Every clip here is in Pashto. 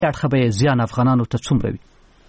اړخه به زیان افغانانو ته څومره وي؟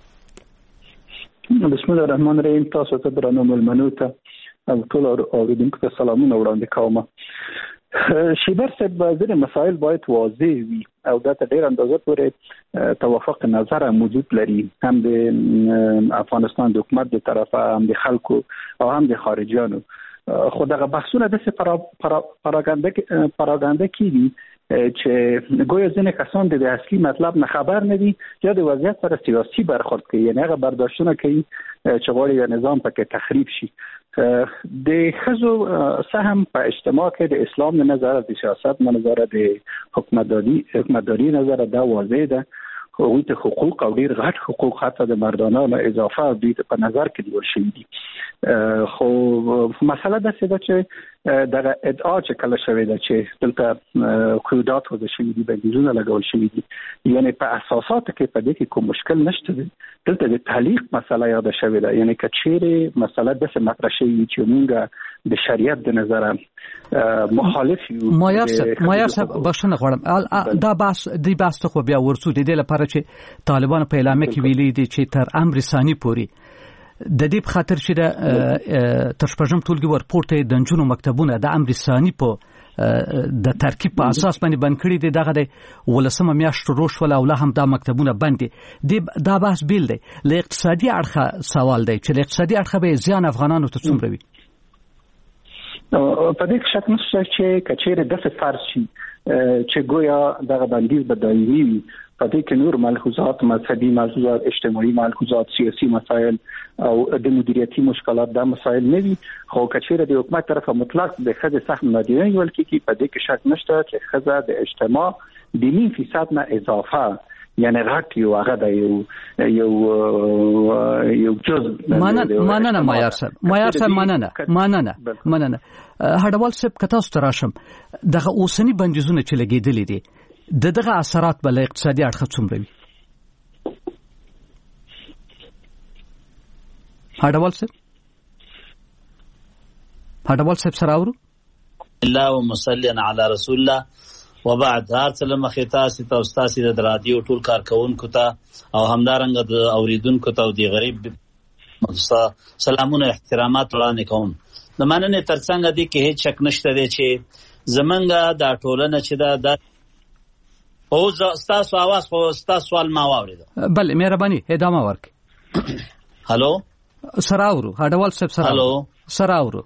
بسم الله الرحمن الرحیم. تاسو ته درنو ملمنو ته او ټول اوریدونکو ته سلامونه وړاندې کوم. شیبر صاحب ځینې مسایل باید واضح وي او دا ته ډېر اندازه پورې توافق نظر موجود لري، هم د افغانستان د حکومت د طرفه، هم د خلکو او هم د خارجيانو. خو دغه بحثونه داسې پراګاندا کیږي چې ګویا ځینې کسان د اصلي مطلب نه خبر نه دي یا د وضعیت سره سیاسي برخورد کوي، یعنې هغه برداشتونه کوي چې غواړي د نظام پکې تخریب شي. د ښځو سهم په اجتماع کې د اسلام نه نظر، د سیاست نه نظر، د حکومتداري نظر دا واضح ده. هغوی ته حقوق او ډیر غټ حقوق حتی د مردانو اضافه دوی په نظر کې نیول شوي دي. خو مسله داسې ده چې دغه ادعا چې کله شوې ده چې دلته قیودات وضع شوي دي، بندیزونه لګول شوي دي، یعنی په اساساتو کې په دې کې کوم مشکل نشته دی. دلته د تعلیق مسله یاده شوې ده، یعنی که چیرې مسله داسې مطرح شوې چې موږ د شریعت د نظره مخالف یو. مایار صاحب بخښنه غواړم، دا بحث ته خو بیا ورسو د دې لپاره چې طالبان په اعلامیه کې ویلي دي چې تر امر ثاني پورې د دې په خاطر چې تر شپږم ټولګي ورپورته د نجونو مکتبونه د امر ثاني په د ترکیب په اساس باندې بند کړي دي. دغه د 18 میاشتو روش ولا او لا هم دا مکتبونه بند دي. دا بحث بیل دی. له اقتصادي اړخه سوال دی چې له اقتصادي اړخه به زیان افغانانو ته څومره وي؟ په دې شک نشته چې کچېره د فرض شي چې ګویا دغه بندیز به دایمي وي. په دې کې نور ملحوظات، مذهبي ملحوظات، اجتماعي ملحوظات، سیاسي مسایل او د مدیریتي مشکلات دا مسایل نه وي. خو کچېره د حکومت طرفه مطلق د ښځې سهم مدیریت نیول کېږي. په دې کې شک نشته چې ښځه د اجتماع د 9% نه اضافه، یعنی غټ یو هغه د یو جز مننه مایار صاحب مننه هډوال صاحب که تاسو ته راشم، دغه اوسنی بندیزونه چې لګېدلې دي دغه اثرات بل اقتصادي اړخ څومره وي؟ هډوال صاحب سره اورو الله ومصليا على رسول الله وبعد. هر څه مخیتاسي ته استاد د رادیو ټول کارکونکو ته او همدارنګ د اوریدونکو ته او د غریب سلامونه احترامات وړاندې کوم. د مننې ترڅنګ دي کې هیڅ شک نشته دی چې زمونږ د ټولنه چې دا او تاسو आवाज خو تاسو سوال ما واورید. بله مهرباني ادامه ورکړئ. هالو سره اورو هډوال صاحب سره. هالو سره اورو.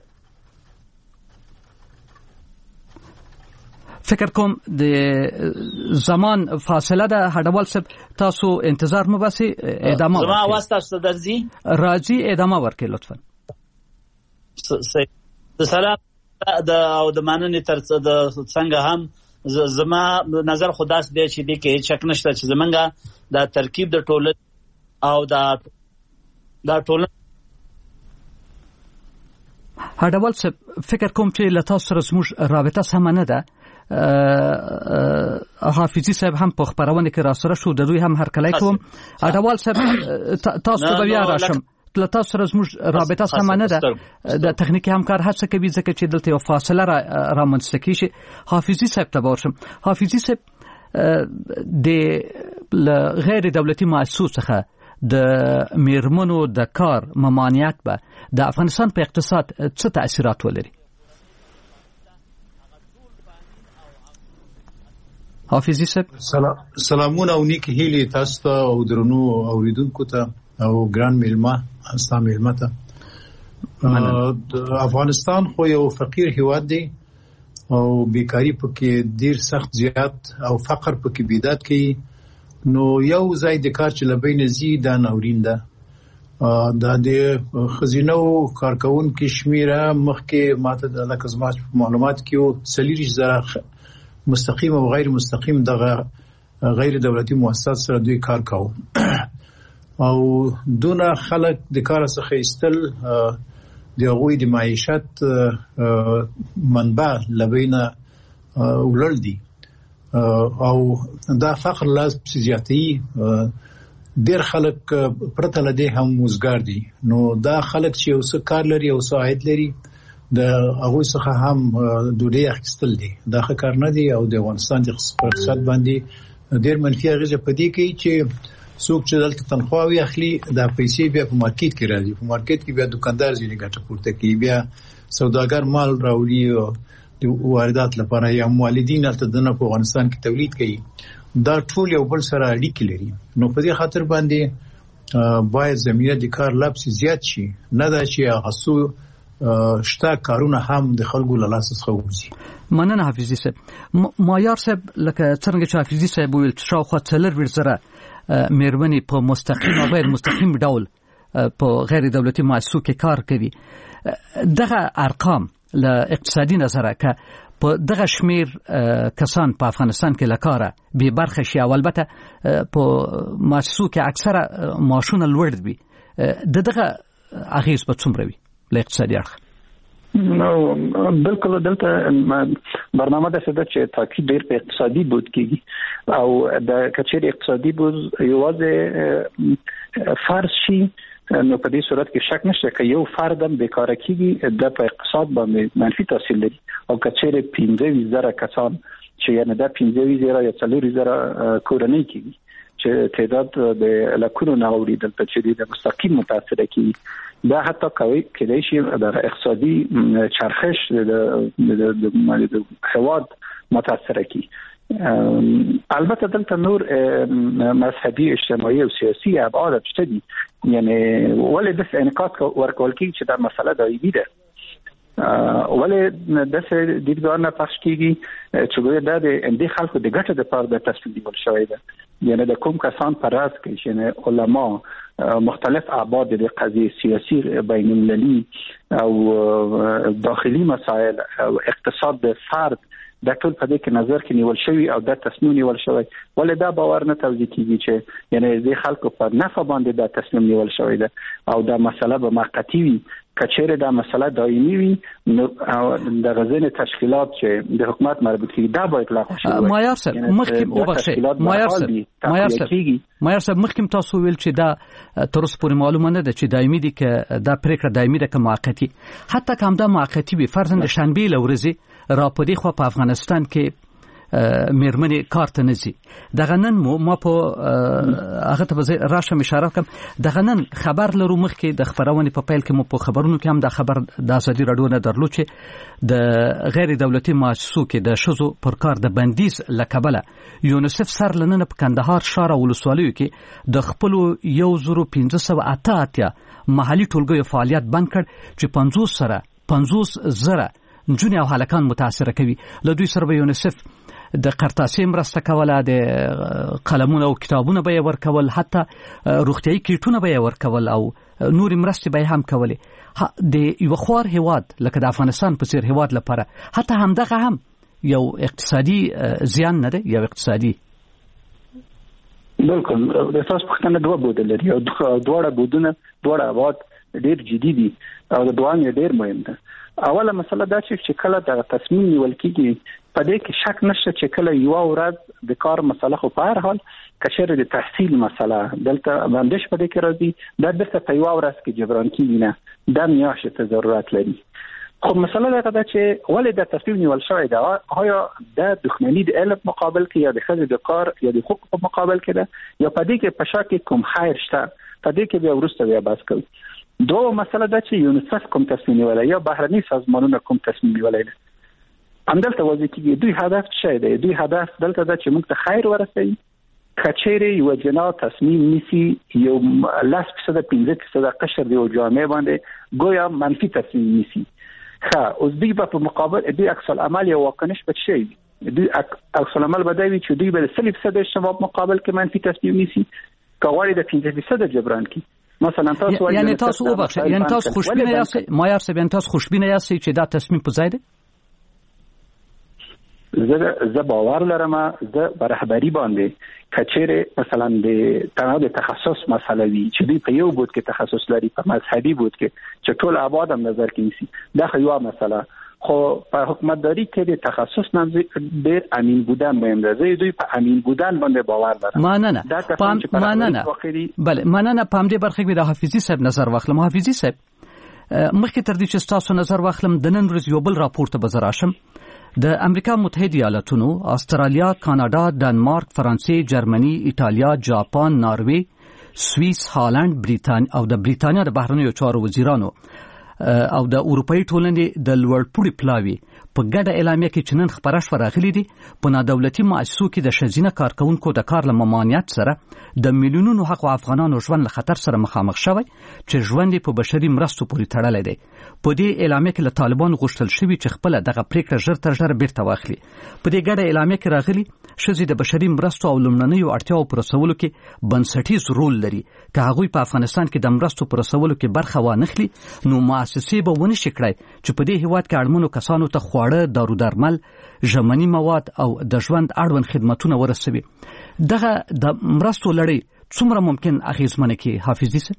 فکر کوم د زمان فاصله ده هډوال صاحب، تاسو انتظار مو باسي ادامه ورکړئ. زما आवाज تاسو درځي؟ راځي، ادامه ورکړئ لطفا. سلام او د مننې څنګه هم زما نظر خداس دی چې دې کې هیڅ شک نشته چې زمونږه د ترکیب د ټولنې او د ټولنې هډوال صاحب فکر کوم چې له تاسو سره زموږ رابطه سمه نه ده. حافظي صاحب هم په خبرونه کې را سره شو، د دوی هم هرکلی کوم. هډوال صاحب تاسو ته بیا راشم، له تاسو سره زموږ رابطه سمه نه ده. د تخنیکي همکار هڅه کوي ځکه چې دلته یو فاصله رامنځته کیږي. حافظي صاحب ته ورشم. حافظي صاحب د غیر دولتي مؤسسو څخه د میرمنو د کار ممانعت به د افغانستان په اقتصاد څه تأثیرات ولري؟ حافظي صاحب سلامونه او نیک هیلې تاسو ته او درنو اوریدونکو ته او ګران میلمه اسلام میلمه ته. افغانستان خو یو فقیر هیواد دی او بیکاری پکې ډیر سخت زیات او فقر پکې بیدات کوي. نو یو ځای د کار چې لبین زی دا ناورین ده. دا د خزینو کارکون کې شمیره مخکې ماته د لکزماج معلومات کې او 30,000 مستقیم او غیر مستقیم دغه غیر دولتي مؤسسات سره دوی کار کاوه او دونه خلک د کار څخه استل د غوی د معیشت منبع لبینه ولړ دي او دا فقر لازم زیاتی. ډیر خلک پرته لدی هم وزګار دي. نو دا خلک چې اوس کار لري او ساعت لري د هغه څخه هم دوی اخیستل دي. دا ښه کار نه دی او د افغانستان د اقتصاد باندې ډېر منفي اغیزه پدې کوي چې څوک چې دلته تنخواوي اخلي دا پیسې بیا په مارکیټ کې راځي، په مارکیټ کې بیا دکاندار ځینې ګټه پورته کوي، بیا سوداګر مال راوړي د واردات لپاره، یا مولدین هلته دنه په افغانستان کې تولید کوي. دا ټول یو بل سره اړیکې لري. نو په دې خاطر باندې باید زمینه د کار لپس زیات شي، نه دا چې هغه څو شته کارونه هم د خلکو له لاسه څخه وځي. مننه حافظي صاحب. مایار صاحب لکه څنګه چې حافظي صاحب ویل شاوخوا 4 مېرمنې په مستقیم او غیر مستقیم ډول په غیر دولتي مؤسسو کې کار کوي. دغه ارقام له اقتصادي نظره که په دغه شمیر کسان په افغانستان کې لکاره به برخه شي، او البته په مؤسسو کې اکثره معاشونه لوړ وي، دغه اغیز په څومره وي له اقتصادي اړخ؟ نو بالکل دلته برنامه ده چې تاکید ډیر په اقتصادي بود کېږي، او د کچېر اقتصادي بود یوازې فرض شي، نو په دې صورت کې شک نشته چې یو فرد هم بیکاره کېږي د په اقتصاد باندې منفي تاثیر لري. او کچېر 15,000 کسان چې یعنی د 15,000 یا 4,000 کورنۍ کېږي چې تعداد د لکونو ناوړي دلته چې د مستقیم متاثر کېږي، دا حتی کېدای شي د اقتصادي چرخش د هواد متاثر کړي. البته دلته نور مذهبي اجتماعي او سیاسي ابعاد شته دي، یعنی ولې د انعکاس ورکول کېږي چې دا مسله دایمي ده، ولې د دیدګان نه پخش کېږي چې دا د اندې خلکو د ګټه لپاره د تصمیم نیول شوی ده. یعنی د کوم کسان پر راس کې چې علما مختلف ابعاد د قضیه سیاسي بین المللي او داخلي مسائل او اقتصاد د فرد د ټول په دې کې نظر کې نیول شوی او د تصمیم نیول شوی، ولې دا باور نه توضیح کیږي چې یعنی د خلکو په نفع باندې دا تصمیم نیول شوی ده او دا مسله به موقتی وي. کچېره دا مسله دایمي وي نو د غزنه تشکیلات چې د حکومت مربوط کیږي دا باید لاغو شي. مایار صاحب مخکې وبخښئ، مایار صاحب مخکې تاسو ویل چې دا تر اوسه پورې معلومه نه ده چې دایمي دي که دا پریکړه دایمي ده که موقتی. حتی که همدا موقتی وي، فرضاً د شنبې له ورځې را پدې خو په افغانستان کې مېرمنې کار ته نه ځي. دغه نن ما په هغه ته راشم اشاره کوم، دغه نن خبر لرو مخکې د خبرونې په پیل کې مو په خبرونو کې هم دا خبر د ازادي راډیو نه درلود چې د غیر دولتي مؤسسو کې د ښځو پر کار د بندیز له کبله یونیسف سر لننه په کندهار ښار او ولسوالیو کې د خپلو 1588 محلي ټولګیو فعالیت بند کړ چې 50,000 نجونې او هلکان متاثر کوي. له دوی سره به یونیسف د قرطاسي مرسته کوله، د قلمونو او کتابونو به یې ورکول، حتی روغتیايي کیټونه به یې ورکول او نورې مرستې به یې هم کولې. د یو خوار هیواد لکه د افغانستان په څیر هیواد لپاره حتی همدغه هم یو اقتصادي زیان نه دی، یو اقتصادي. بالکل د تاسو په خنه دوه بود لري او دواړه بودونه دواړه ابعاد ډیر جدي دي او د دوه ډیر مهم ده. اوله مسله دا چې کله د تصمیم نیول کېږي په دې کې شک نشته چې کله یو ورځ د کار مسله خو په هر حال کشر د تحصیل مسله دلته باندې په دې کې راځي، دا درته په یو ورځ کې جبران کېږي نه، دا میاشتې ته ضرورت لري. خو مسله دا ده چې ولې د تصمیم نیول شوی ده، آیا د دښمنۍ د علم مقابل کې یا د ښځې د کار یا د حقوق په مقابل کې ده، یا په دې کې په شا کې کوم خیر شته، په دې کې بیا وروسته بیا بحث کوو. دوه مسله ده چې یونیسف کوم تصمیم نیولای یا بهرني سازمانونه کوم تصمیم نیولای ده. همدلته واضح کیږي دوی هدف څه دی. دوی هدف دلته ده چې موږ ته خیر ورسوي. کچېره یو جنا تصمیم نیسی یو 15% قشر دی او جامعه باندې گویا منفي تصمیم نیسی. اوس دوی په مقابل دوی عکس العمل یو واکنش بچي، دوی عکس العمل بدوي چې دوی به 30% شباب مقابل کې منفي تصمیم نیسی، کواړي د 15% جبران کی. مثلا تاسو یعنی تاسو وبخښئ، یعنی تاسو خوشبینه یاست مایار صاحب، یعنی تاسو خوشبینه یاست چې دا تصمیم په ځای دی؟ زه باور لرم زه برابرۍ باندې کچېره مثلا د تنوع د تخصص مسله وی چې دوی په یو بود کې تخصص لري، په مذهبي بود کې چې ټول آباد هم نظر کې نیسي، دا خو یو مسله. خو په حکومتداري کې د تخصص نه ډېر امین بودن مهم ده. زه دوی په امین بودن باندې باور لرم. مننه بله مننه. په همدې برخه کې د حافظي صاحب نظر واخلم. حافظي صاحب مخکې تر دې چې تاسو نظر واخلم د نن ورځ یو بل راپور ته به زه راشم. د امریکا متحده ایالاتونو، استرالیا، کاناډا، ډنمارک، فرانسې، جرمني، ایټالیا، جاپان، ناروې، سوئیس، هالند، بریتانیا او د بریتانیا د بهرنیو چارو وزیرانو او د اروپאי ټولنې د لوړپوړي پلاوي په ګډه اعلامیه کې چې نن خبره شوه راغلي دي په نادولتي مؤسسو کې د ښځینه کارکونکو د کار له ممانعت سره د میلیونونو حق افغانانو ژوند له خطر سره مخامخ شوی چې ژوند په بشري مرستو پورې تړلی دی. په دې اعلامیه کې له طالبانو غوښتل شوي چې خپل دغه پریکړه ژر تر ژره بیرته واخلي. په دې ګډه اعلامیه کې راغلي ښځې د بشري مرستو او لومړنیو اړتیاو پر رسولو کې بنسټیز رول لري. که هغوی په افغانستان کې د مرستو پر رسولو کې برخه وانخلي نو مؤسسې به ونشي کړای چې په دې هیواد کې اړمنو کسانو ته خواړه، دارو درمل، ژمني مواد او د ژوند اړوند خدماتونه ورسوي. دغه د مرستو لړۍ څومره ممکن اغیزمنه کې حافظي سه؟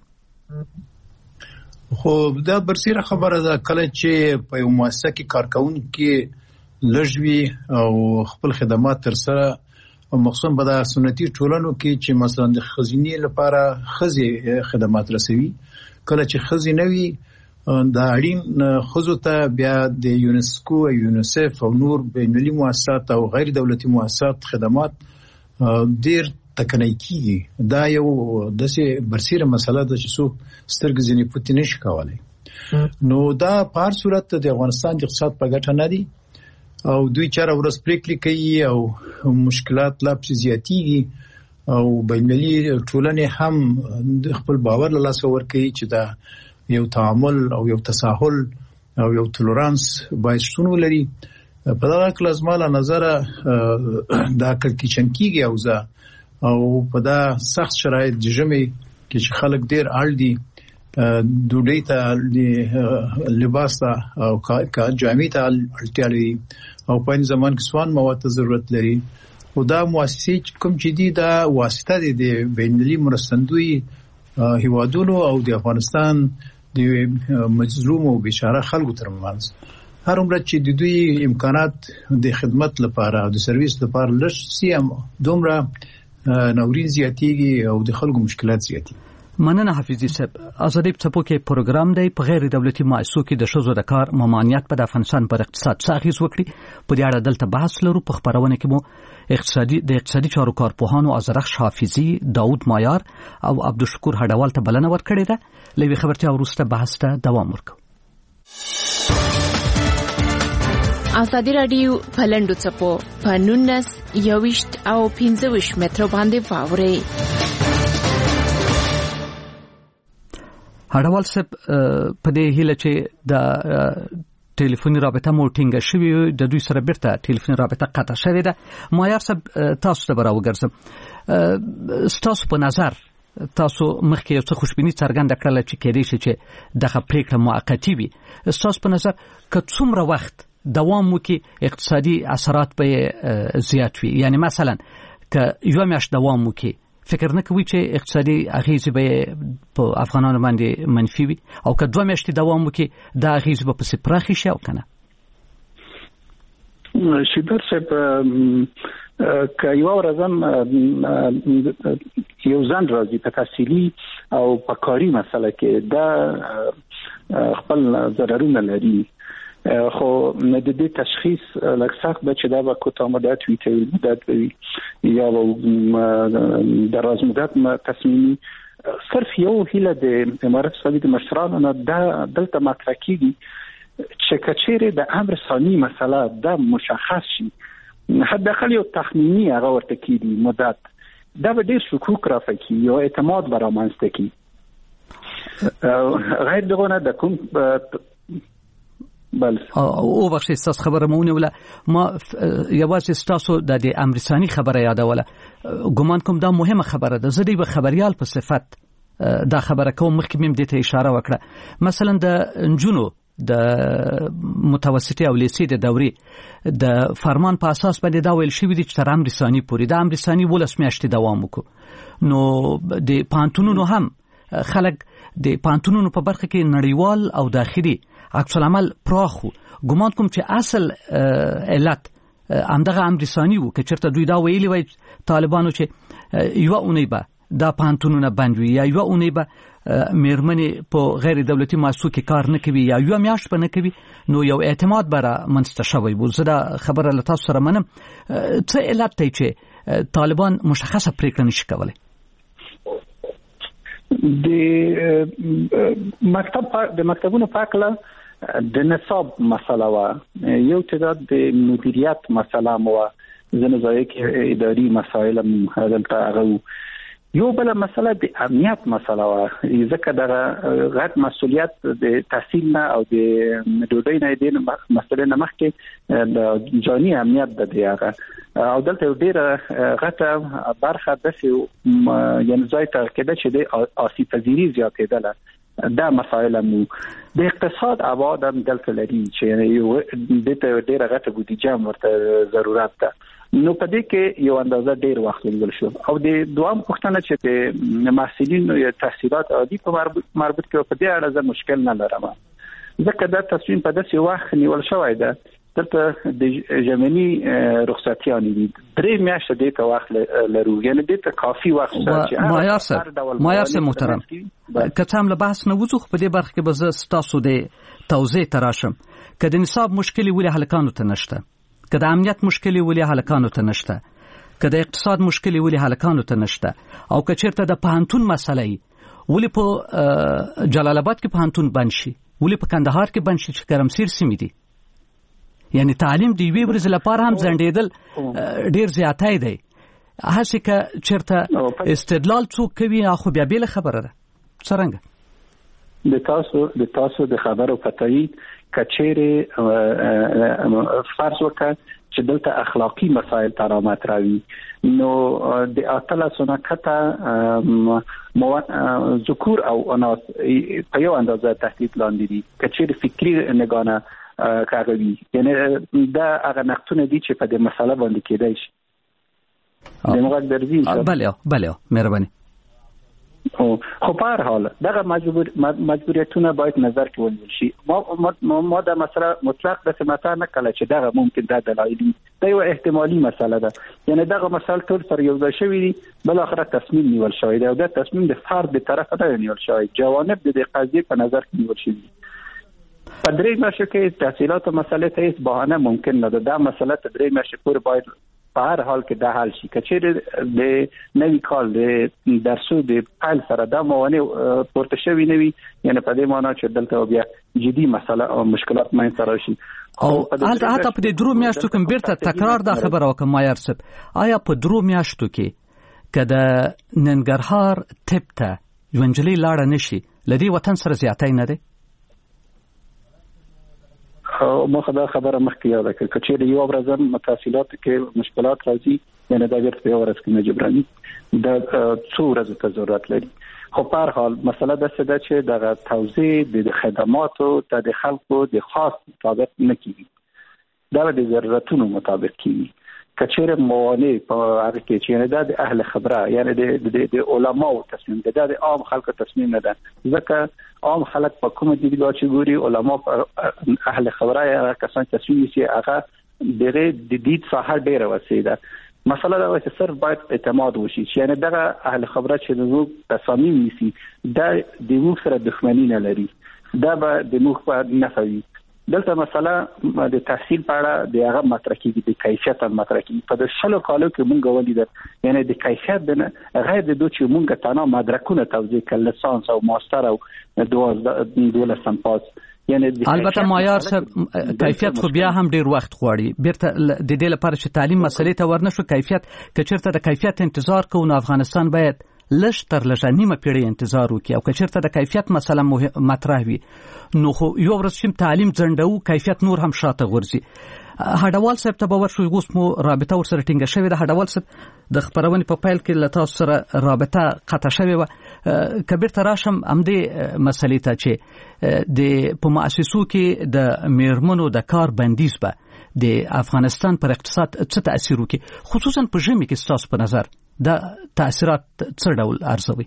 خو دا برسیره خبره ده کله چې په یو مؤسسه کې کارکونکي لږوي او خپل خدمات تر سره مخصوصا په د سنتي ټولنو کې چې مثلا د خزینې لپاره خزي خدمات رسوي، کله چې خزي نوي دا اړین خزو ته بیا د یونسکو او یونیسف او نور بینالمللي مؤسسات او غیر دولتي مؤسسات خدمات ډیر تکنای کیږي. دا یو داسې برسیره مسله ده چې څوک سترګې ځینې پټې نشي کولی. نو دا په هر صورت د افغانستان د اقتصاد په ګټه نه دي او دوی چاره ورځ پریکړې کوي او مشکلات لا پسې زیاتېږي او بینالمللي ټولنې هم د خپل باور له لاسه ورکوي چې دا یو تعامل او یو تساهل او یو تولرانس باید شتون ولري. په دغه کې زما له نظره دا کړکېچن کېږي او په دا سخت شرایط د ژمي کې چې خلک ډېر اړ دي ډوډۍ ته، لباس ته او جامې ته اړتیا لري او په این زمان کې سوان مواد ته ضرورت لري. او دا مؤسسې کوم چې دي دا واسطه دي د بینالمللي مرستندوی هیوادونو او د افغانستان د مظلوم او بیچاره خلکو ترمنځ. هر عمر چې د دوی امکانات د خدمت لپاره او د سرویس لپاره لږ سي هم دومره ناورین زیاتېږي او د خلکو مشکلات زیاتېږي. مننه حافظي صاحب. ازادي څپو کې پروګرام دی په غیر دولتي مؤسسو کې د ښځو د کار ممانعت په افغانستان پر اقتصاد څه اغیز وکړي. په دې اړه دلته بحث لرو. په خبرونه کې مو د اقتصادي چارو کارپوهانو ازرخش حافظي، داود مایار او عبدالشکور هډوال ته بلنه ورکړې ده. لوي خبرتیا وروسته بحث ته دوام ورکوو. ازادي رادیو پلندو څپو په 19 21 او 25 متر باندې واوري. هډوال صاحب په دې هیله چې د ټلیفوني رابطه مو ټینګه شوې د دوی سره بیرته ټلیفوني رابطه قطع شوې ده. مایار صاحب تاسو ته راوګرځم. تاسو په نظر تاسو مخکې یو څه خوشبیني څرګنده کړله چې کېدای شي چې دغه پریکړه موقتی وي. تاسو په نظر که څومره وخت دوام وکړي اقتصادي اثرات به زیات وي؟ یعنی مثلا که یو میاشت دوام وکړي فکر نه کوي چې اقتصادي اغیزې به په افغانانو باندې منفي وي او که 2 میاشتې دوام وکړي دا اغیزې به پسې پراخې شي او که نه؟ شیبر صاحب که یو ورځم یو ځان راځي په تحصیلي او په کاري مسله کې دا خپل ضررونه لري، خو د دې تشخیص لږ سخت به چې دا به کوتاه مدت وي، طویل مدت وي یا دراز مدت تصمیمي. صرف یو هیله د امارات اسلامي د مشرانو نه دا دلته مطرح کیږي چې کچېره د امر ثاني مسله دا مشخص شي، حداقل یو تخمینی هغه ورته کیږي مدت، دا به ډېر شکوک رافقي یا اعتماد برامنځته کی. غیر دغه د کوم بل او بخښي تاسو خبره مونږ ولا ما یوازې تاسو د امریکایي خبره یادوله. ګومان کوم دا مهمه خبره ده. زه د خبريال په صفت دا خبره کوم مخکې مم دې ته اشاره وکړه. مثلا د انجونو د متوسطي او لیسي د دورې د فرمان په اساس باندې دا ویل شوی دی چې تر امریکایي پورې د امریکایي ولس میاشتې دوام وکړو. نو د پانتونونو هم خلک د پانتونونو په برخه کې نړیوال او داخلي عکس العمل پراخو. ګومان کوم چې اصل علت همدغه امریکایي وو. که چېرته دوی دا ویلي وای طالبانو چې یو اونۍ به دا پانتونونه بند وي یا یو اونۍ به میرمنې په غیر دولتي مؤسسو کې کار نه کوي یا یو میاشت به نه کوي، نو یو اعتماد به رامنځته شوی و. زه دا خبره له تاسو سره منم. څه علت دی چې طالبان مشخصه پریکړه نشي کولی؟ د مکتبونو په اړه د نصاب مسله و، یو تعداد د مدیریت مسله مو، ځینې ځای کې اداري مسایل هم دلته هغه. یو بل مسله د امنیت مسله و، ځکه دغه غټ مسؤلیت د تحصیل نه او د ډوډۍ نه د مسلې نه مخکې د جاني امنیت د دیغه او دلته ډیره غټه برخه د یعنی ځای ته کېده چې د آسیب پذیری زیاتېدله. دا مسایل مو د اقتصاد آباد هم دلته لري چې د ډیره غټه بودیجه ورته ضرورت ده. نو په دې کې یو اندازه ډیر وخت لګول شو. او د دوام پوښتنه چې د محصلینو یا تحصیلات عادي په مربوط کې په دې اړه زه مشکل نه لرم، ځکه دا تصمیم په داسې وخت نیول شوی ده دلته د ژمنی رخصتیان دي 3 میاشتې د ته وخت لرو، یعنی د ته کافي وخت چې مایار سه محترم که څام له بحث نه وځو په دې برخه کې به زه تاسو د توضیح تراشم. که د نصاب مشکلي ولې هلکانو ته نشته، که د امنیت مشکلي ولې هلکانو ته نشته، که د اقتصاد مشکلي ولې هلکانو ته نشته، او که چیرته د پوهنتون مسلې ولې په جلال آباد کې پوهنتون بند شي، ولې په کندهار کې بند شي چې ګرمسیر سیمې دي. یعنی تعلیم د یوې ورځې لپاره هم ځنډېدل ډیر زیاتی دی. هسې که چیرته استدلال څوک کوي خو بیا بېله خبره ده. څرنګه د تاسو د خبرو پتايي کچېره فرض وکړه چې دلته اخلاقی مسائل ترامت راوي، نو د اتلا سنکته ذکور او اناث په یو اندازه تهدید لاندې دي. کچېره فکری نگانه کاغوي، یعنی دا هغه نقطونه دي چې په دې مسله باندې کېدای شي. د موږ درځي بله مهرباني. خو په هر حال دغه مجبوریتونه باید نظر کې ونیول شي. ما دا مسله مطلق د سمته نه کله چې دغه ممکن د دلایل دا یو احتمالي مسله ده، یعنی دغه مسله ټول سره یو ځای شوی دي، بل اخر تصمیم نیول شوی دی او دا تصمیم د فرد به طرف نه نیول شوی، جوانب د قضیه په نظر کې نیول شوی. په درې میاشتو کې تحصیلات مسله ته هیڅ بهانه ممکن نه ده. دا مسله ته 3 میاشتې پورې باید په هر حال کې د حل شي. کچېره د نوی کال د درسو د فایل سره دا موانع پورته شوی نه وي، یعنی په دې معنی چې دلته بیا جدي مسله او مشکلات منځته راشي. او حتی په دې 3 میاشتو کې بیرته تکرار دا خبره وکم مایار صاحب، آیا په 3 میاشتو کې کله ننګرهار طب ته ژوندلې لاړه نشي لدی وطن سره زیاتای نه دی؟ ما خبره مخکې یاد کړ چې یو ورځ متحصلات کې مشکلات راځي، یعنی دا ورته یو ورځ کې نه جبراني، دا څو ورځې ته ضرورت لري. خو په هر حال مسله دا څه ده چې د توزیع د خدماتو ته د خلکو د خاص مطابق نه کیږي، دا د ضرورتونو مطابق کیږي. کچېره موانع په هغه کې چې دا د اهل خبره، یعنی د علماو تصمیم ده، د عام خلکو تصمیم نه ده، ځکه عام خلک په کومه دی چې ګوري علما په اهل خبره یا کسان تصمیم شي هغه ډېر د دې څخه ډېر وسیده. مسله دا چې صرف باید اعتماد وشي، یعنی دا اهل خبره چې موږ تصمیم نیسي دا د موږ سره دښمنی نه لري، دا به د موږ په نفعي. دلته مسله د تحصیل په اړه د هغه مطرح کیږي، د کیفیت مطرح کیږي. په 10 کالو کې مونږ ولیدل، یعنی د کیفیت د غیر د دوه چې مونږ تنها مدرکونه توزیع کړل، لیسانس او ماستر او 12 پاس. یعنی البته معیار صاحب کیفیت خو بیا هم ډیر وخت غواړي، بیرته د دې لپاره چې تعلیم مسلې ته ورنشو کیفیت کچرته د کیفیت انتظار کوو، نو افغانستان باید لږ تر لږه نیمه پیړۍ انتظار وکړي، او کچرته د کیفیت مسله مطرح وي نو خو یو ورځ چې تعلیم ځنډو کیفیت نور هم شاته غورځي. هډوال صاحب ته باور شو اوس مو رابطه ورسره ټینګه شوې ده. هډوال صاحب د خبرونې په پیل کې له تاسو سره رابطه قطع شوې وه، کبیر تراشم همدې مسلې ته چې د په مؤسسو کې د میرمنو د کار بندیز به د افغانستان پر اقتصاد څه تاثیر وکړي، خصوصا په ژمي کې ستاسو په نظر دا تاثیرات څه ډول ارزوي؟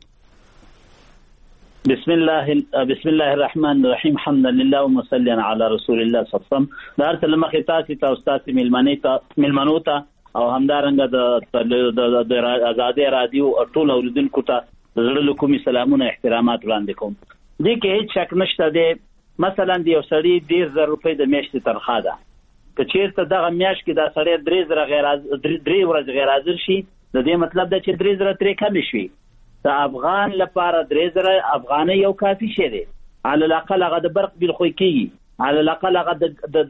بسم الله الرحمن الرحیم، حمدا لله ومصليا على رسول الله صلی الله علیه وسلم. دا ارته لمخه تاسو ته استاد میلمنو ته او همدارنګه د آزادي رادیو ټول اوریدونکو ته زړه له کومي سلامونه احترامات وړاندې کوم. دې کې هیڅ شک نشته دی مثلا د یو سړي 10,000 روپۍ د میاشتې تنخواه ده، که چیرته دغه میاشت کې دا سړی 3 ورځې غیر حاضر شي د دې مطلب ده چې 3,000 ترې کم شي. د افغان لپاره 3,000 افغانۍ یو کافي شی دی. على الاقل هغه د برق بیل خو کېږي، على الاقل هغه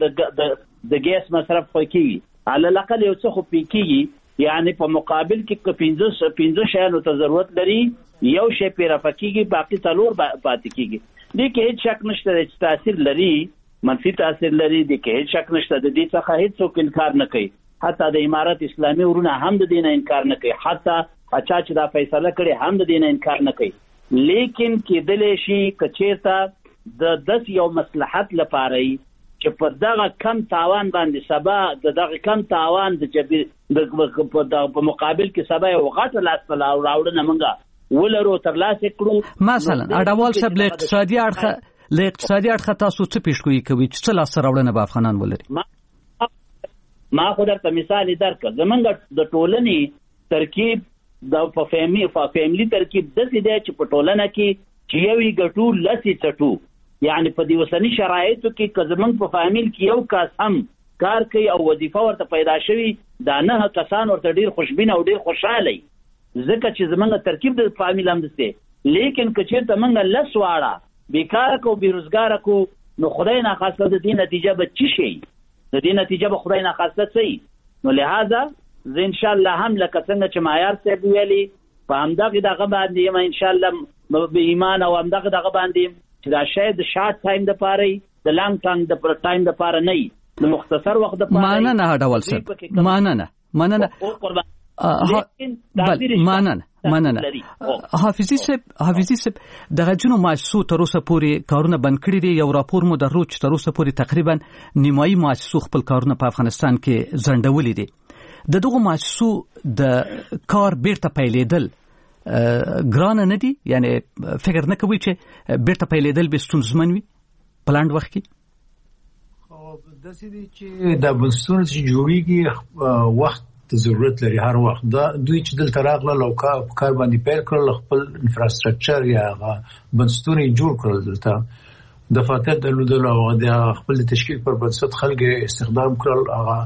د ګیس مصرف خو کېږي، على الاقل یو څه خو کېږي. یعنی په مقابل کې 15 شیانو ته ضرورت لري، یو شی پې رافقېږي، باقي 4 پاتې کېږي. دې کې هیڅ شک نشته چې تاثیر لري، منفي تاثیر لري. دې کې هیڅ شک نشته، د دې څخه هیڅوک انکار نه کوي. حتی د امارت اسلامي ورونه هم د دې نه انکار نه کوي، حتی اچا چې دا فیصله کړي هم د دې نه انکار نه کوي. لیکن کېدلی شي که چېرته د داسې یو مصلحت لپاره چې په دغه کم تاوان باندې سبا د دغه کم تاوان په مقابل کې سبا یو غټه لاسته راوړنه موږ ولرو ترلاسه کړو. مثلا اډوال صاحب له اقتصادي اړخه تاسو څه پیشګویي کوي چې څه لاسته راوړنه به افغانان ولري؟ ما خو درته مثال درکړ. زمونږ د ټولنې ترکیب د فیملی ترکیب داسې دی چې په ټولنه کې چې یو ګټو لسې څټو. یعنی په دې اوسني شرایطو کې که زمونږ په فامیل کې یو کس هم کار کوي او وظیفه ورته پیدا شوي، دا 9 کسان ورته ډېر خوشبینه او ډېر خوشحاله وي، ځکه چې زمونږ ترکیب د فامیل هم داسې. لیکن که چېرته موږ لس واړه بیکاره کو بېروزګاره کو نو خدای ناخواسته د دې نتیجه به څه شي؟ د دې نتیجه به خدای ناخواسته څه وي؟ نو لہذا زه انشاءالله هم لکه څنګه چې معیار صاحب ویلي په همدغې دغه باندې یم انشاءالله به ایمان او همدغه دغه باندې چې دا شاید د شارټ ټایم دپاره د لانګ ټایم دپاره نه وي، د مختصر وخت دپاره. مننه اډوال صاحب، مننه. حافظي صاحب د غجنو مؤسسو تر اوسه پورې کارونه بند کړي دي. یو راپور مو درلود چې تر اوسه پورې تقریبا نیمایي مؤسسو خپل کارونه په افغانستان کې ځنډولي دي. د دغه مؤسسو د کار بیرته پیلېدل ګرانه نه دي؟ یعنی فکر نه کوي چې بیرته پیلېدل به ستونزمن وي په لاند وخت کې؟ داسې دي چې دا بنسټونه چې جوړېږي وخت ضرورت لري، هر وخت. دا دوی چې دلته راغلل او کار باندې پیل کړل، خپل انفراستراکچر یا بنسټونه یې جوړ کړل، دلته دفاتر درلودل او د خپل تشکیل پر بنسټ خلک استخدام کړل. هغه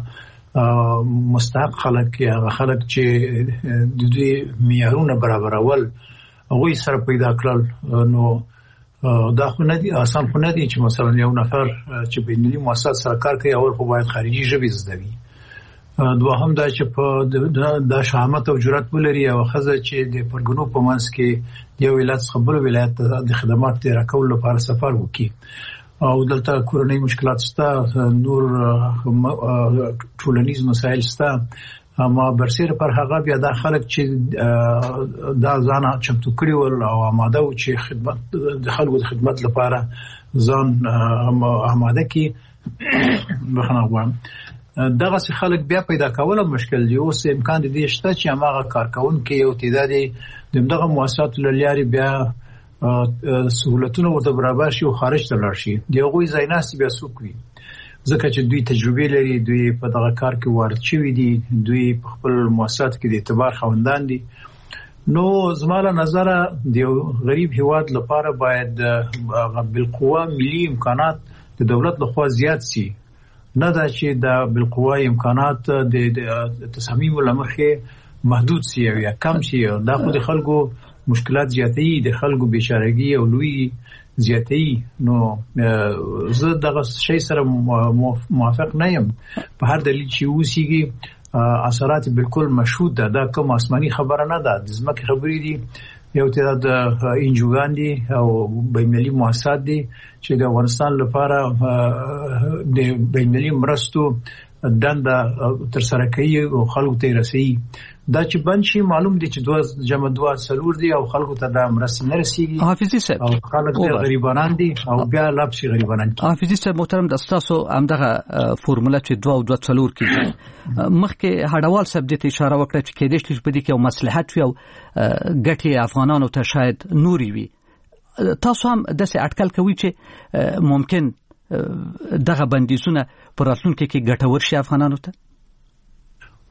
مستحق خلک یا خلک چې د دوی معیارونه برابرول هغوی سره پیدا کړل. نو دا خو نه دي، آسان خو نه دي چې مثلا یو نفر چې بینالمللي مؤسسات سره کار کوي اول خو باید خارجي ژبې زده وي. دوهم دا چې په دا شهامت او جرأت ولري او ښځه چې د پرګنو په منځ کې د یو ولایت څخه بل ولایت ته د خدمات د راکولو لپاره سفر وکړي. او دلته کورنۍ مشکلات شته، نور ټولنیز مسایل شته، اما برسېره پر هغه بیا دا خلک چې دا ځان چمتو کړي ول او آماده و چې خدمت د خلکو د خدمت لپاره ځان آماده کړي. بخښنه غواړم، دغسې خلک بیا پیدا کول مشکل دی. اوس امکان د دې شته چې هماغه کارکوونکي یو تعداد د همدغه مؤسساتو له لارې بیا سهولتونه ورته برابر شي او خارج ته لاړ شي. د هغوی ځایناستي بیا څوک وي؟ ځکه چې دوی تجربې لري، دوی په دغه کار کې وارد شوي دي، دوی په خپل مؤسساتو کې د اعتبار خاوندان دي. نو زما له نظره د یو غریب هیواد لپاره باید بالقوه ملي امکانات د دولت لخوا زیات شي، نه دا چې د بالقوه امکانات د تصامیم له مخې محدود شي یا کم شي. دا خو د خلکو مشکلات زیاتوي، د خلکو بیچارهګي او لوی زیاتوي. نو زه دغه شی سره موافق نه یم. په هر دلیل چې اوسېږي اثرات بالکل مشهود ده. دا کوم آسماني خبره نه ده، د ځمکې خبرې دي. یو تعداد انجوګان دي او بینالمللي مؤسسات دي چې د افغانستان لپاره د بینالمللي مرستو دنده ترسره کوي او خلکو ته رسوي. دا چې بند شي معلوم دي چې 2 جمع 2 څلور دي او خلکو ته دا مرسته نه رسیږي. حافظي صاحب، او خلک غریبانان دي او بیا لاپ شي غریبانان. حافظي صاحب محترم، د تاسو همدغه فورموله چې 2 او 2 څلور کې مخکې هډوال صاحب دې اشاره وکړه چې کېدای شي په دې کې یو مصلحت وي او ګټې افغانانو ته شاید نوري وي. تاسو هم داسې اټکل کوي چې ممکن دغه بندیزونه پر راتلونکي کې ګټور شي افغانانو ته؟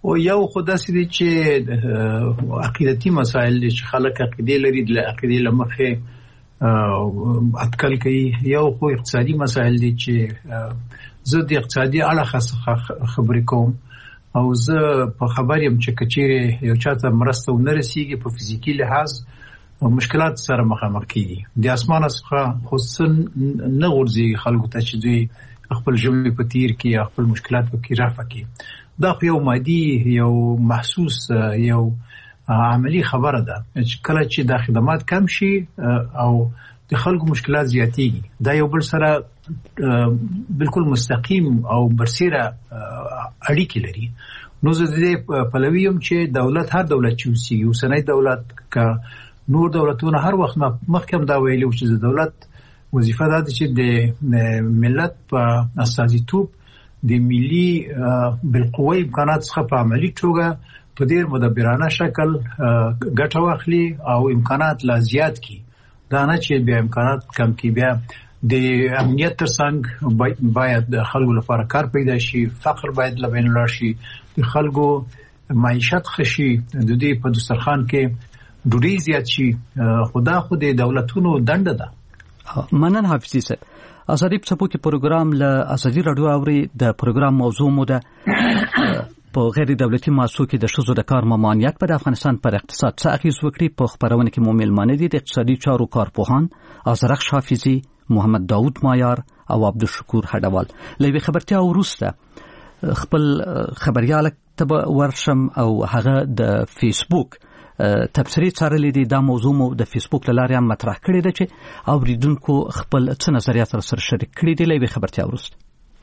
او یو خدای سي چې عقیدتي مسائل چې خلک عقیده لري د عقیده لمخه اټکل کوي. یو خو اقتصادي مسائل دي چې زه د اقتصادي اړه خبرې کوم او زه په خبر يم چې کچېره یو چاته مرسته ونرسيږي په فزیکی لحاظ مشکلات سره مخامخ کیږي. د اسمان څخه حسن نه ورځي خلکو ته چې دوی خپل ژوند په تیر کې خپل مشکلات په کې رافع کړي. دا یو مادي یو محسوس یو عملی خبره ده چې کله چې د خدمات کم شي او د خلکو مشکلات زیاتېږي دا یو بل سره بالکل مستقیم او برسیره اړیکې لري. نو زه دې پلویم چې دولت هر دولت چې وسی اوسنۍ دولت کا نور دولتونه هر وخت مخکې دا ویلي چې د دولت وظیفه ده چې د ملت په استازیتوب د ملي بالقوه امکانات څخه په عملی توګه په ډیر مدبرانه شکل ګټه واخلي او امکانات لا زیات کړي. دا نه چې بیا امکانات کم کړي. بیا د امنیت ترڅنګ باید د خلکو لپاره کار پیدا شي، فقر باید لبین لاړ شي، د خلکو معیشت خشي، د دې په دسترخوان کې ډوډۍ زیات شي. خدا خو د دولتونو دنده ده. منن حافظي صاحب، ازادي په کې پروګرام له ازادي رادیو اوري. د پروګرام موضوع مو ده په غیر دولتي مؤسسو کې د ښځو د کار ممانعت په افغانستان پر اقتصاد څه اغیز وکړي. په خبرونه کې مو مېلمانه دي د اقتصادي چارو کارپوهان ازرخ حافظي، محمد داوود مایار او عبدالشکور هډوال. لوي خبرتیا وروسته خپل خبريال ته ورشم او هغه د فیسبوک تبصرې څارلې دي. دا موضوع مو د فیسبوک لاره هم مطرح کړې ده چې اوریدونکو خپل څه نظریات سره شریک کړي دي. لوي خبرتیا وروسته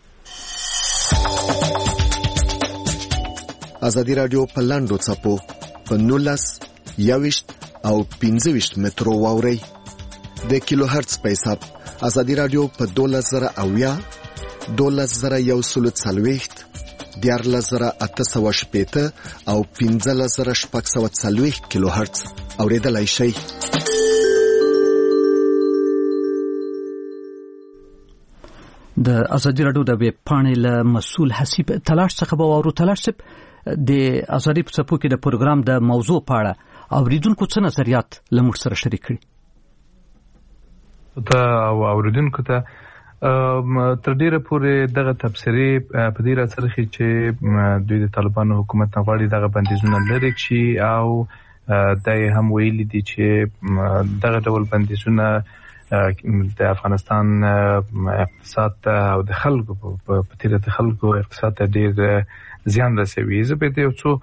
ازادي رادیو په لاندو څپو په 19 21 او 15 مترو واوري د کیلو هرتز په حساب. ازادي رادیو په 12000 12140 14880 او 15640 کیلو هرتز اوریدلای شئ. د ازادي رادیو د ویب پاڼې له مسؤل حسیب تلاش څخه به وورو. تلاش صاحب، د ازادي په څپو کې د پروګرام د موضوع په اړه اوریدونکو څه نظریات لمر سره شریک کړي؟ او اوریدونکو ته تر ډیره پورې دغه تبصرې په دې راڅرخي چې دوی د طالبانو حکومت نه غواړي دغه بندیزونه لري شي او دای هم ویلي دي چې دغه ډول بندیزونه د افغانستان اقتصاد او د خلکو په تیره د خلکو اقتصاد ته ډیر زیان رسوي. زه به یو څو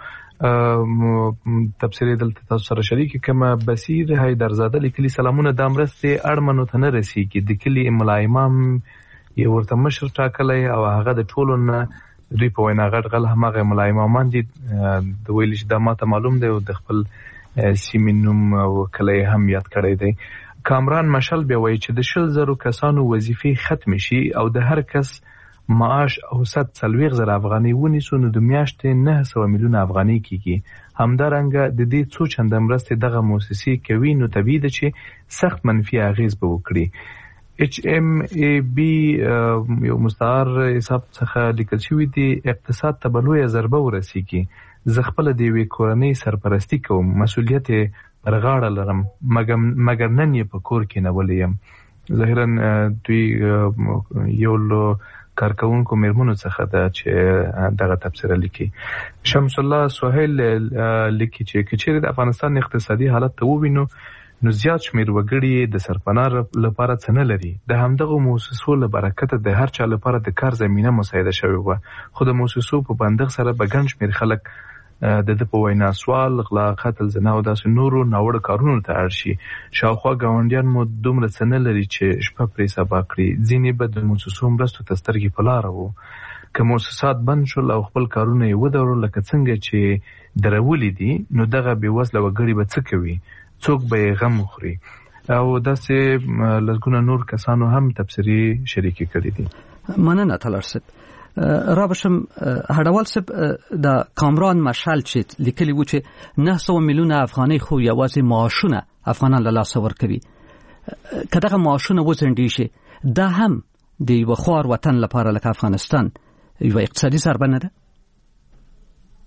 تبصرې دلته تاسو سره شریک کما. بصیر حیدرزاده لیکلي سلامونه د امرسته اړمنو ته نه رسیږي. د کلی ملا امام یو ورته مشر ټاکلی او هغه د ټولو نه دوی په وینا غټ غل همغه ملا امامان دي. د ویل چې د ماته معلوم دی او د خپل سیمینوم وکړي هم یاد کړی دی. کامران مشل بیا وایي چې د 100,000 کسانو وظیفې ختم شي او د هر کس معاش او 140,000 افغانۍ ونیسو نو د میاشتې 900 میلیونه افغانۍ کیږي. همدارنګه د دې څو چند مرستې دغه مؤسسې کوي نو طبیعي ده چې سخت منفي اغیز به وکړي. HMAB یو مستعار حساب څخه لیکل شوی دی اقتصاد ته بلوي ضربه ورسیږي. زه خپل د وی کورنۍ سرپرستی کوم، مسؤلیت رغاړه لرم مګر نن یې په کور کې نه ولیم. ظاهرا دوی یو کارکونکو میرمنو څخه ده چې دغه تبصره لیکي. شمس الله سهیل لیکي چې کچېره د افغانستان اقتصادي حالت ته ووینو نو زیات شمیر وګړي د سرپناه لپاره څه نه لري. د همدغه مؤسسو له برکته د هر چا لپاره د کار زمينه مساعده شوې و. خو د مؤسسو په بندغ سره به ګڼ شمیر خلک د په وینا سوال، غلا، قتل، زنا او داسې نورو ناوړه کارونو ته اړ شي. شاوخوا ګاونډیان مو دومره څه نه لري چې شپه پرې سبا کړي. ځینې به د مؤسسو مرستو ته سترګې په لاره وو. که مؤسسات بند شول او خپل کارونه یې ودرول لکه څنګه چې درولي دي نو دغه بېوزله وګړي به څه کوي؟ څوک به یې غم وخوري؟ او داسې لږونه نور کسانو هم تبصرې شریکې کړي دي. مننه تلار صاحب. رابشم هډوال صاحب، د کامران مشال چې لیکلی و چې 900 میلیونه افغانۍ خو یوازې معاشونه افغانان له لاسه ورکوي. که دغه معاشونه وځنډي شي دا هم د یو خوار وطن لپاره لکه افغانستان یو اقتصادي ضربه نه ده؟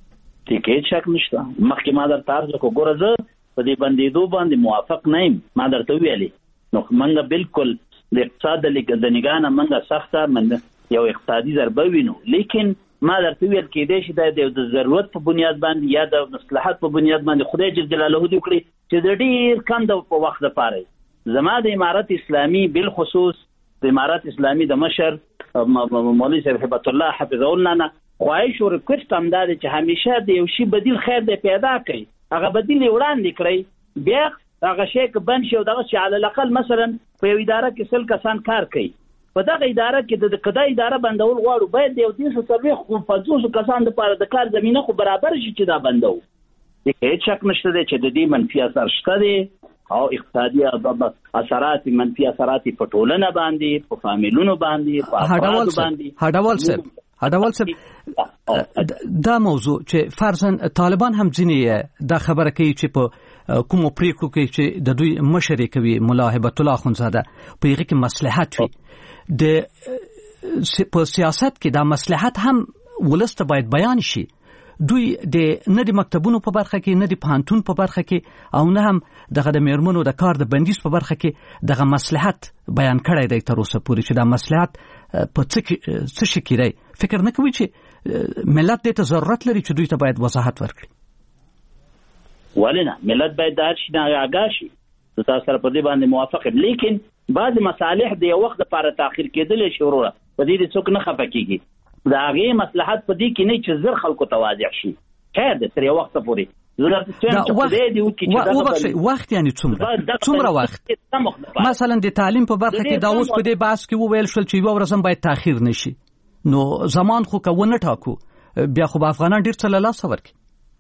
ټیکې شک نشته. مخکې ما درته عرض وکړو ګوره زه په دې بندېدو باندې موافق نه یم. ما درته ویلې نو موږ بالکل د اقتصاد د نګاه نه موږ سخته یو اقتصادي ضربه وینو، لیکن ما درته ویل کېدای شي دا د ضرورت په بنیاد باندې یا د مصلحت په بنیاد باندې خدای جل جلاله دې وکړي چې د ډېر کم د وخت لپاره زما د امارت اسلامي بالخصوص د امارت اسلامي د مشر مولوي صاحب هبت الله حفظه الله نه خواهش او ریکوست هم دا چې همیشه د یو شی بدیل خیر دی پیدا کړي، هغه بدیل وړاندې کړي، بیا هغه شی که بند شي او دغه چې على الاقل مثلا په یو اداره کې 100 کسان کار کوي، په دغه اداره کې د کدا اداره بندول غواړو باید د یو 350 کسان لپاره د کار زمينه خو برابر شي چې دا بندو. هیڅ شک نشته چې د دې منفي اثر شته دي او اقتصادي اثرات منفي اثرات په ټولنه باندې، په فامیلونو باندې، په افرادو باندې. هډوال صاحب دا موضوع چې فرضاً طالبان هم ځینې دا خبره کوي چې په کومو پریکړو کې چې د دوی مشر کوي مولا هبت الله اخوندزاده په هغه کې مصلحت وي، د په سیاست کې دا مصلحت هم ولست باید بیان شي. دوی د نه د مکتبونو په برخه کې، نه د پوهنتون په برخه کې، او نه هم دغه د میرمنو د کار د بندیز په برخه کې دغه مصلحت بیان کړی دی تر اوسه پورې چې دا مصلحت په څه شي کې دی. فکر نه کوي چې ملت دې ته ضرورت لري چې دوی ته باید وضاحت ورکړي؟ ولې نه، ملت باید د هر شي نه آگاه شي. زه تاسو سره په دې باندې موافق یم، لیکن بعض مصالح د یو وخت لپاره تاخير کېدلی شي وروره په دې څوک نه خفه کېږي. دا هغه مصلحت په دې کې نه چې زر خلکو ته واضح شي خیر دې تر یو وخت پورې وخت یعنی څومره وخت مثلا د تعلیم په برخه کې دا اوس په دې بحث کې وویل شول چې یو ورځم باید تاخير نشي، نو زمان خو کوونه ټاکو بیا خو افغانان ډیر څه له لاس ورکړي.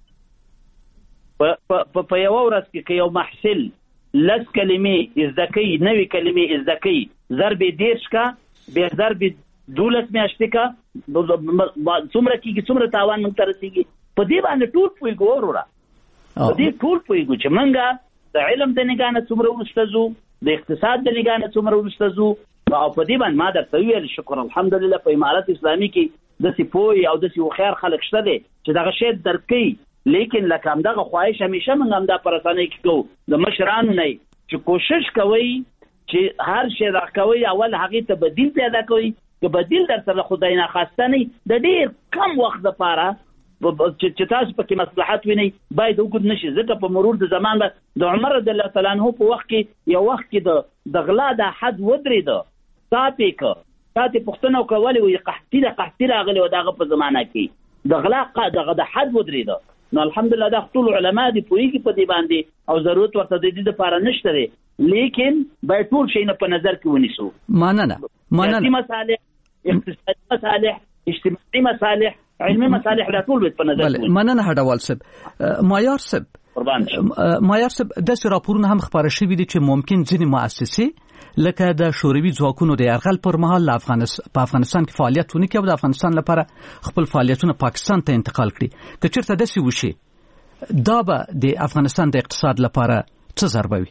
په یو ورځ کې یو محصل لس کلمې ازدکې نوې کلمې ازدکې ضرب دیرش کا به ضرب دولت میاشتې کا څومره کېږي څومره تاوان موږ ته رسېږي. په دې باندې ټول پوهېږو وروره، په دې ټول پوهېږو چې موږ د علم د نګاه نه څومره وروسته ځو، د اقتصاد د نګاه نه څومره وروسته ځو. او په دې باندې ما درته ویل شکر الحمدلله په امارت اسلامي کې داسې پوهې او داسې هوښیار خلک شته دي چې دغه شی درک کوي، لیکن لکه همدغه خواهش همیشه موږ همدا په رسنۍ کې کوو د مشرانو نه چې کوشش کوئ چې هر شی راکوئ اول هغې ته بدیل پیدا کوئ، که بدیل در سره خدای ناخواسته نه د ډېر کم وخت لپاره چې تاسو پکې مصلحت وینئ باید وګد نشي. ځکه په مرور د زمان د عمر رضی الله تعالی عنه په وخت کې یو وخت کې د غلا د حد ودرېده، ساتې پوښتنه وکړه ولې وایي قحطي راغلی و دغه په زمانه کې د غلا د حد ودرېده. نو الحمدلله دا ټول علما دي پوهېږي په دې باندې او ضرورت ورته د دې لپاره نشته دی، لیکن باید ټول شی نه په نظر کې ونیسو. مننه مصالح اقتصادي مصالح اجتماعي مصالح علمي مصالح لا ټول په نظر کې ونیسو. مننه هډوال صاحب. مایار صاحب داسې راپورونه هم خپاره شوي دي چې ممکن ځینې مؤسسې لکه د شوروي ځواکونو د یرغل پر مهال په افغانستان کې فعالیت ونه کړي او د افغانستان لپاره خپل فعالیتونه پاکستان ته انتقال کړي. که چېرته داسې وشي دا به د افغانستان د اقتصاد لپاره څه ضربه وي؟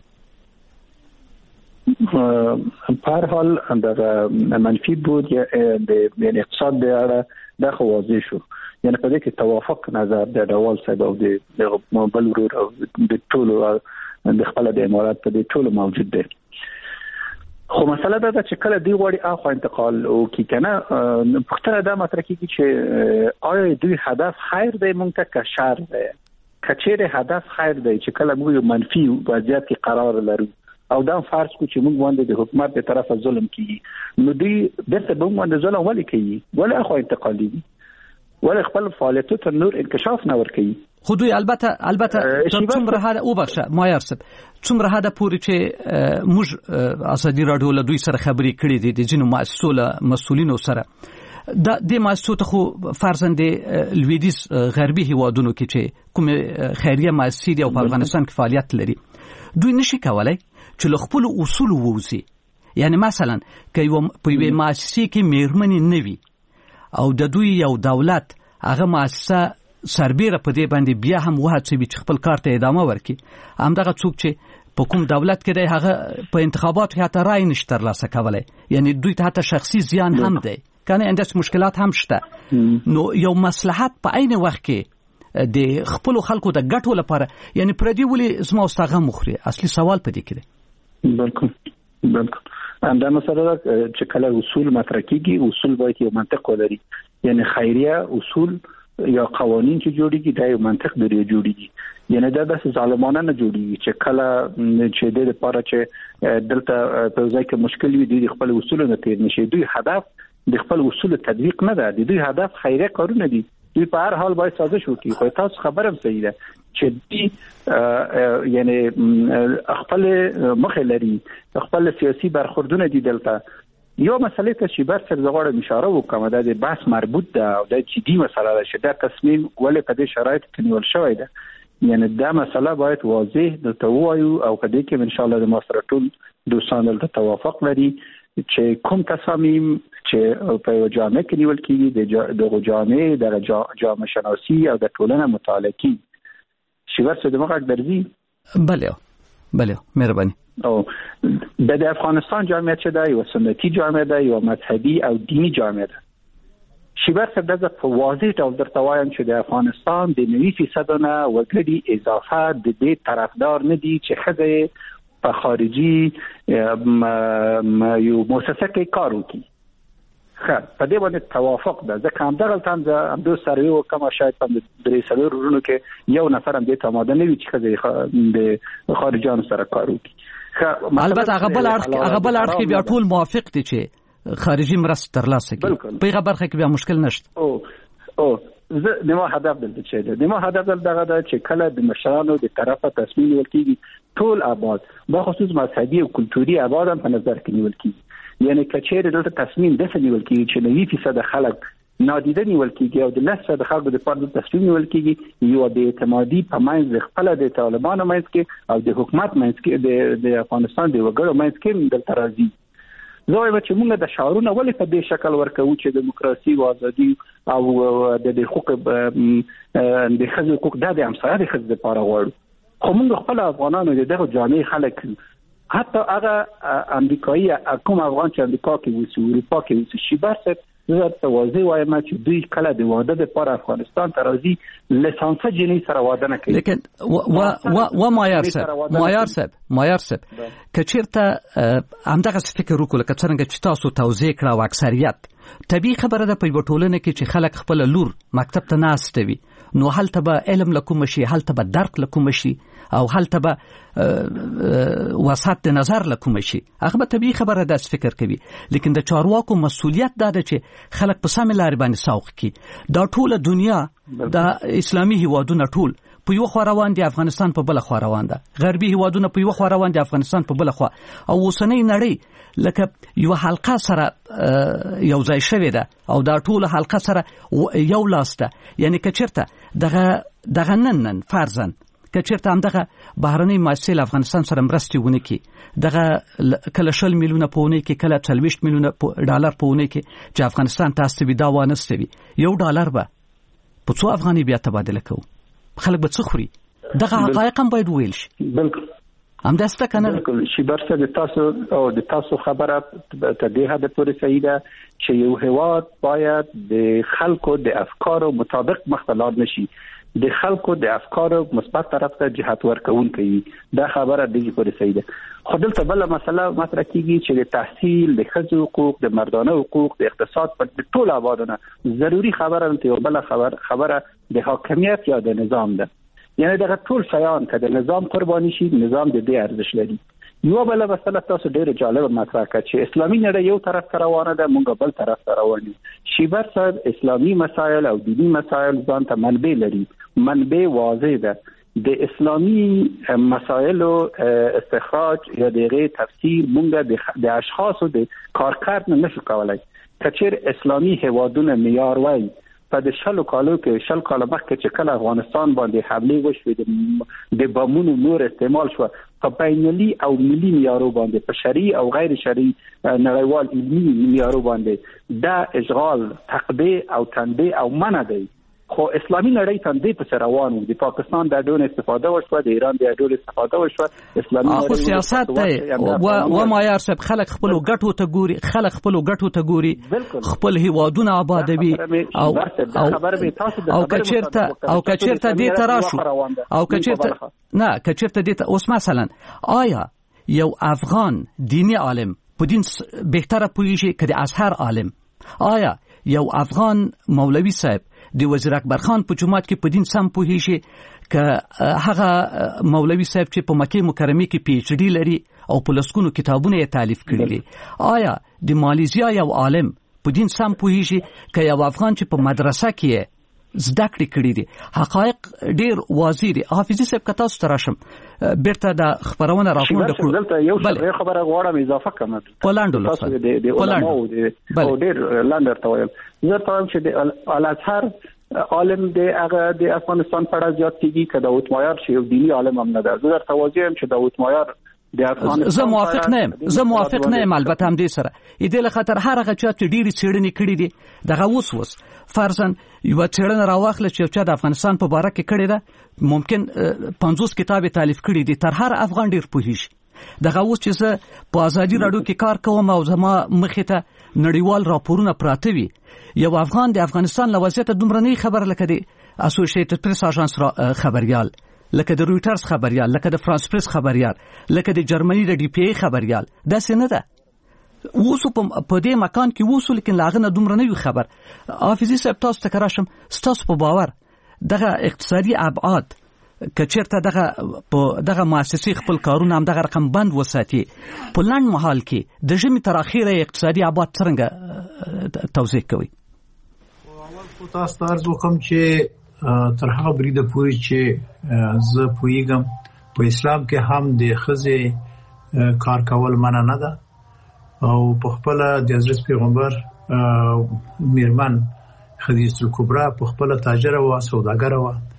په هر حال دغه منفي بود د اقتصاد د اړه د واضح شو، یعنی په دې کې توافق نظر د ډول صاحب او د بل ورور او د ټولو د خپل د امارات په دې ټولو موجود دی. خو مسله دا چې کله دی غوړي اخو انتقال او کی کنه پختره دا مطرح کیږي چې آیا دوی هدف خیر دی مونږ ته که شر دی. کچېره هدف خیر دی چې کله موږ منفي وضعیت کې قرار لرو او دا فرض کو چې موږ باندې د حکومت په طرفه ظلم کیږي، نو دوی درته به موږ باندې ظلم ولې کوي؟ ولې اخو انتقالي دي؟ ولې خپل فعالیتونو ته نور انکشاف نه ورکوي؟ خو دوی البته څومره هدا وبخښه مایار صاحب څومره هدا پورې چې موږ ازادي راډیو له دوی سره خبرې کړې دي د ځینو مؤسسو له مسؤلینو سره د مؤسسو ته خو فرضاً د لویدیځ غربي هیوادونو کې چې کوم خیریه مؤسسې دي او په افغانستان کې فعالیت لري دوی نشي کولای چې له خپل اصول ووځي. یعنی مثلا که یو په یوې مؤسسې کې میرمنې نه وي او د دوی یو دولت هغه مؤسسه سربېره په دې باندې بیا هم وهڅوي چې خپل کار ته ادامه ورکړي، همدغه څوک چې په کوم دولت کې دی هغه په انتخاباتو کې حتی رای نشي ترلاسه کولی، یعنی دوی ته حتی شخصي زیان هم دی کنه، انداس مشکلات هم شته. نو یو مصلحت په عین وخت کې د خپل خلکو د ګټو لپاره یعنی پردي ولې زما واستغه مخري اصلي سوال پدې کې دی. بالکل دا مسله چې کله اصول مطرح کیږي اصول باید یو منطق ولري یعنی خیریه اصول یا قوانین چې جوړیږي دا یو منطق لري جوړیږي یعنی دا د ظالمانه نه جوړیږي چې کله چې د لپاره چې دلته په ځای کې مشکل وي د خپل اصول نه تیر نشي دوی هدف د خپل اصول تطبیق نه ده د دوی هدف خیریه کارونه دي دوی په هر حال باید سازش وکړي خو تاسو خبرم صحیح ده چې دوی یعنی خپل مخ لري خپل سیاسي برخوردونه دي دلته یو مسله ته چې بر سر زغړه اشاره وکم د بحث مربوط ده او د جدي مسله ده چې دا تصمیم ولې په دې شرایطو کې نیول شوی ده یعنی دا مسله باید واضح دلته وایو او په دې کې ان شاء الله د ماسترټول دوستان دلته توافق لري چې کوم تصامیم چې په جامعه کې نیول کیږي د جامعه د جامعه شناسی او د ټولنه مطالعه کی چې ورسره د مخه درځي بله مهرباني او د افغانستان جامعه چې دا یو سنتي جامعه ده یو مذهبي او دینی جامعه ده چې ورسره د په واضح ډول درته وایم چې د افغانستان د 90% نه وګړي اضافه د دې طرفدار نه دي چې خزه په خارجي یو مؤسسه کې کار وکړي خیر په دې باندې توافق ده ځکه هم دغه تام د دوه سروي او کوم شاید په درې سروي ورونو کې یو نفر هم د تماده نه وی چې خزه د خارجيانو سره کار وکړي البته هغه بل اړخ کې بیا ټول موافق دي چې خارجي مرسته ترلاسه کړي په هغه برخه کې بیا مشکل نشته او د ما هدف دلته چې ده د ما هدف دغه ده چې کله د مشرانو د طرفه تصمیم ورکړي ټول آباد با خصوص مذهبي او کلتوري آباد هم په نظر کې نیول کیږي یعنی کچېره دلته تصمیم د څه نیول کیږي چې 90% خلک نادیده نیول کیږي او د 10% خلکو د پاره تصمیم نیول کیږي یو د اعتمادي په منځ خپل د طالبانو منځ کې او د حکومت منځ کې د افغانستان د وګړو منځ کې د ترازی زه وایم چې موږ د شعارونو ولې په دې شکل ورکو چې دیموکراسي او ازادي او د حقوق د خځو حقوق د همسایه د خځو لپاره غواړو خو موږ خپل افغانانو دغه جامعه خلک حتی هغه امریکایي کوم افغان چې امریکا کې وسی اروپا کې وسی شي برسه زه ته واضح وایم چې دوی کله د واده لپاره افغانستان ته راځي لیسانس جنۍ سره واده نه کوي لیکن و معیار صاحب کچیرته همدغه فکر وکړه چې څنګه چې تاسو توضیح کړه او اکثریت طبيعي خبره ده په ټولنه کې چې خلک خپل لور مکتب ته ناست وي نو هلته به علم لکوم شي هلته به درک لکوم شي او هلته به وسط د نظر لکوم شي هغه به طبيعي خبره ده فکر کوي لیکن د چارواکو مسؤلیت ده چې خلک په سم لار باندې ساوق کی دا ټوله دنیا د اسلامي هیوادونو ټول په یو خوا روان دي افغانستان په بل خوا روان ده غربي هیوادونو په یو خوا روان دي افغانستان په بل خوا او اوسنۍ نړۍ لکه یو حلقه سره یو ځای شوی ده او دا ټول حلقه سره یو لاسته یعنی کچرته دغه نن فرضاً کچرته هم دغه بهرنۍ مؤسسې افغانستان سره مرستې ونه کی دغه کله 10 میلیونه پونه کې کله 40 میلیونه ډالر پونه کې چې افغانستان تاسو به دا وانستوي $1 به په څو افغاني بیا تبادله کوو خلک به څه خوري دغه حقایق هم باید ویل شي بالکل هم داسته کنه بالکل شي برسه د تاسو خبره ته دې حد پورې صحیح ده چې یو هیواد باید د خلکو د افکارو مطابق مختلف نشي د خلکو د افکارو مثبت طرف ته جهت ورکون کوي دا خبره د پورې صحیح ده خو دلته بل مسله مطرح کیږي چې د تحصیل د ښځو حقوق د مردانه حقوق د اقتصاد په ټول آبادونه ضروری خبره ته بل خبره د حاکمیت یا د نظام ده یعنی دغه ټول شیان که د نظام قرباني شي نظام د دې ارزښت لري یو بل مسله تاسو ډیره جالب مطرح کړه چې اسلامي نړۍ یو طرف ته روانه ده مونږ بل طرف ته روان یو شیبر صاحب اسلامي مسائل او دینی مسائل ځان ته منبع لري منبع واضح ده د اسلامي مسائل استخراج یا دغه تفسیر مونږ د اشخاصو د کارکرد نه شو کولای کچیر اسلامي هوادونه معیار وای په د شلو کالو کې کال مخکې چې کله افغانستان باندې حمله وشوه د بمونو نور استعمال شو په بینالمللي او ملي معیارو باندې په شرعي او غیر شرعي نړیوال علمي معیارو باندې دا اشغال تقبیح او تنبیه او منع دی خو اسلامي نړۍ ته دې په روان وو. د پاکستان د ډول استفاده وشوه، د ایران د ډول استفاده وشوه. اسلامي نړۍ سیاست دی و معیار صاحب خلک خپل ګټو ته ګوري، خپل هیوادونه آبادوي او کچیرته دې تراشو او کچیرته دې اوس مثلا آیا یو افغان دینی عالم په دین بهتره پوهیږي که د ازهر عالم؟ آیا یو افغان مولوی صاحب د وزیر اکبر خان په جماعت کې په دین سم پوهیږي که هغه مولوی صاحب چې په مکه مکرمه کې پی ایچ ډی لري او په لسګونو کتابونه یې تالیف کړي دي؟ آیا د مالیزیا یو عالم په دین سم پوهیږي که یو افغان چې په مدرسه کې زده کړې کړې دي؟ حقایق ډېر واضح دي. حافظي صاحب که تاسو ته راشم بیرته د خبرونه راغونډه کړو. دلته یو څه خبره غواړم اضافه کړم. پولاندو لطفا د علماء او ډېر لاندر ته وایم زه ته چې د الازهر عالم د افغانستان په اړه زیات کیږي که داود مایار چې یو دینی عالم هم نه ده. زه درته وایم چې داود مایار زه موافق نه یم البته هم دې سره دې له خاطر هر هغه چا چې ډېرې څېړنې کړي دي دغه اوس فرضاً یو څېړنه راواخله چې چا د افغانستان په باره کې کړې ده، ممکن 50 کتاب تالیف کړي دي، تر هر افغان ډېر پوهیږي. دغه اوس چې زه په ازادي راډیو کې کار کوم او زما مخې ته نړیوال راپورونه پراته وي، یو افغان د افغانستان له وضعیته دومره نه خبر لکه د اسوسییټډ پریس اژانس خبریال، لکه د رویټرز خبریال، لکه د فرانس پریس خبریال، لکه د جرمني د ډي پی ای خبریال. داسې نه ده. اوس په دې مکان کې اوس لیکن لاغنه دومره نه وي خبر. حافظي صاحب تاسو ته کراشم ستاسو په باور دغه اقتصادي ابعاد کچیرته دغه مؤسسې خپل کارونه هم دغه رقم بند وساتي په لنډ مهال کې د ژمي تر اخیره اقتصادي ابعاد څنګه توضیح کوي؟ اول خو تاسو ته عرض وکړم چې تر هغه بریده پورې چې زه پوهیږم په اسلام کې هم د ښځې کار کول منع نه ده او په خپل د حضرت پیغمبر میرمن خدیجه الکبرى په خپل تاجر او سوداګر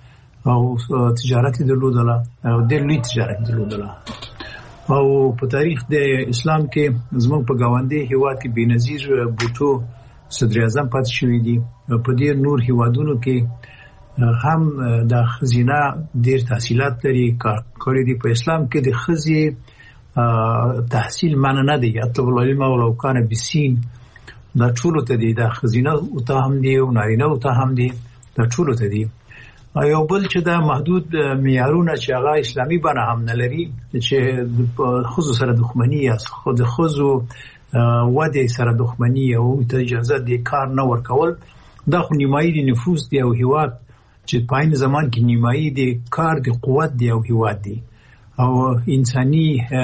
او تجارت درلودله او د لوی تجارت درلودله او په تاریخ د اسلام کې زموږ په گاونډي هیواد کې بېنظیر بوټو صدر اعظم پاتې شوی دی. په دې نور هیوادونو کې هم د خزینه ډېر تحصیلات لري، کار کړی دی. په اسلام کې د ښځې تحصیل معنی نه دی، اطلب العلم ولو کان بسین، دا ټولو ته دی، دا خزینه او ته هم دی او نارینه او ته هم دی، دا ټولو ته دی. یو بل چې دا محدود معیارونه چې هغه اسلامي بڼه هم نه لري، چې ښځو سره دښمني یا د ښځو ودې سره دښمني او ته اجازه د کار نه ورکول، دا خو نیمایي د نفوس دی او هیواد چې په عین زمان کې نیمایي د کار د قوت دی او هیواد دی او انساني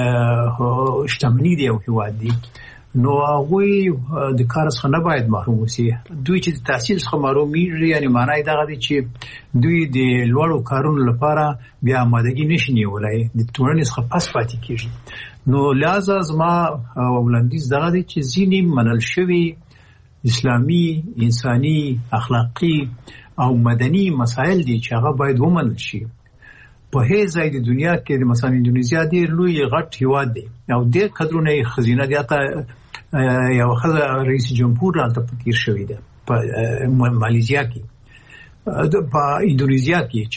شتمني دی او هیواد دی. نو هغوی د کار څخه نه باید محروم وسی. دوی چې د تحصیل څخه محرومیږي یعنی معنی دغه دی چې دوی د لوړو کارونو لپاره بیا آمادګي نشي نیولای، د ټولنې څخه پس پاتې کیږي. نو لہذا زما وړاندیز دغه دی چې ځینې منل شوي اسلامي، انساني، اخلاقي او مدني مسایل دي چې هغه باید ومنل شي. په هیڅ ځای د دنیا کې مثلا اندونیزیا ډېر لوی غټ هیواد دی او ډېر قدرونه خزینه دی، حتی یو رئیس جمهور هلته پکې شوی دی په مالیزیا کې، په اندونیزیا کې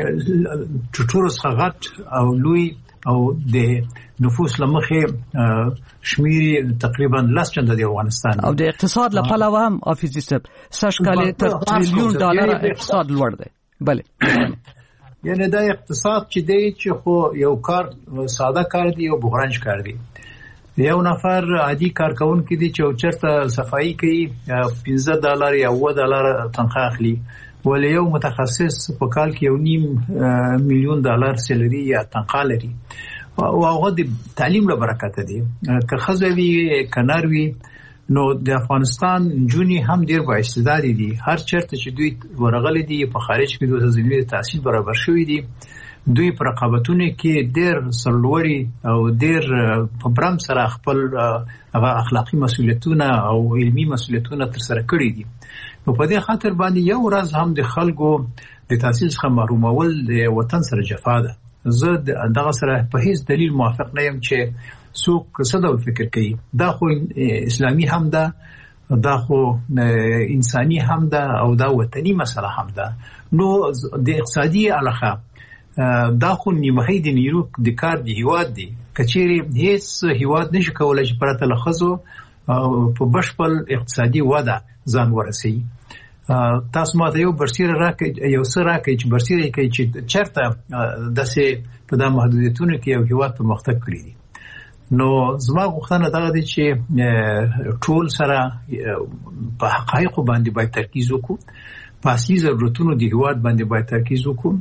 چې ټولو څخه غټ او لوی او د نفوس لمخې شمیر تقریبا 10 چنده دی افغانستان او د اقتصاد له پلوه هم حافظي صاحب سږ تر تریلیون ډالر اقتصاد لوړ دی. بله یعنی دا اقتصاد چې دی چې خو یو کار ساده کار دی او بحرانج کار دی. یو نفر عادي کارکونکي دی چې چرته صفائی کوي $15 یا $10 تنخواه اخلي، ولې یو متخصص په کال کې $1.5 میلیون سیلري یا تنخواه لري او هغه د تعلیم له برکته دی. که ښځه وي که نر وي، نو د افغانستان جونی هم ډیر با استعداد دي. هر چرته چې دوی ورغلي دي په خارج کې دوی زمینه تحصیل برابر شوی دي، دوی پر رقابتونه کې ډیر سرلوري او ډیر په برم سره خپل اخلاقی مسؤلیتونه او علمی مسؤلیتونه تر سره کړی دي. نو په دې خاطر باندې یو ورځ هم د خلکو د تحصیل څخه محرومول د وطن سره جفا ده. زه دغه سره په هیڅ دلیل موافق نه یم چې څوک څه ډول فکر کوي. دا خو اسلامي هم ده دا خو انساني هم ده او دا وطني مسله هم ده. نو د اقتصادي علاقه دا خو نیمه د نیرو د کار د هیواد دی. کچېری هیڅ هیواد نشي کولای چې پرته لخصو په بشپړ اقتصادي وده ځان ورسي. تاسو ماته یو برسیره راکې یو سره راکې چې برسیره کوي چې چرته داسې په دا محدودیتونو کې یو هیواد پرمختګ کړی دی. نو زما غوښتنه دا ده چې ټول سره په حقایقو باندې باید ترکیز وکړو، په اصلي ضرورتونو د هیواد باندې باید ترکیز وکړو،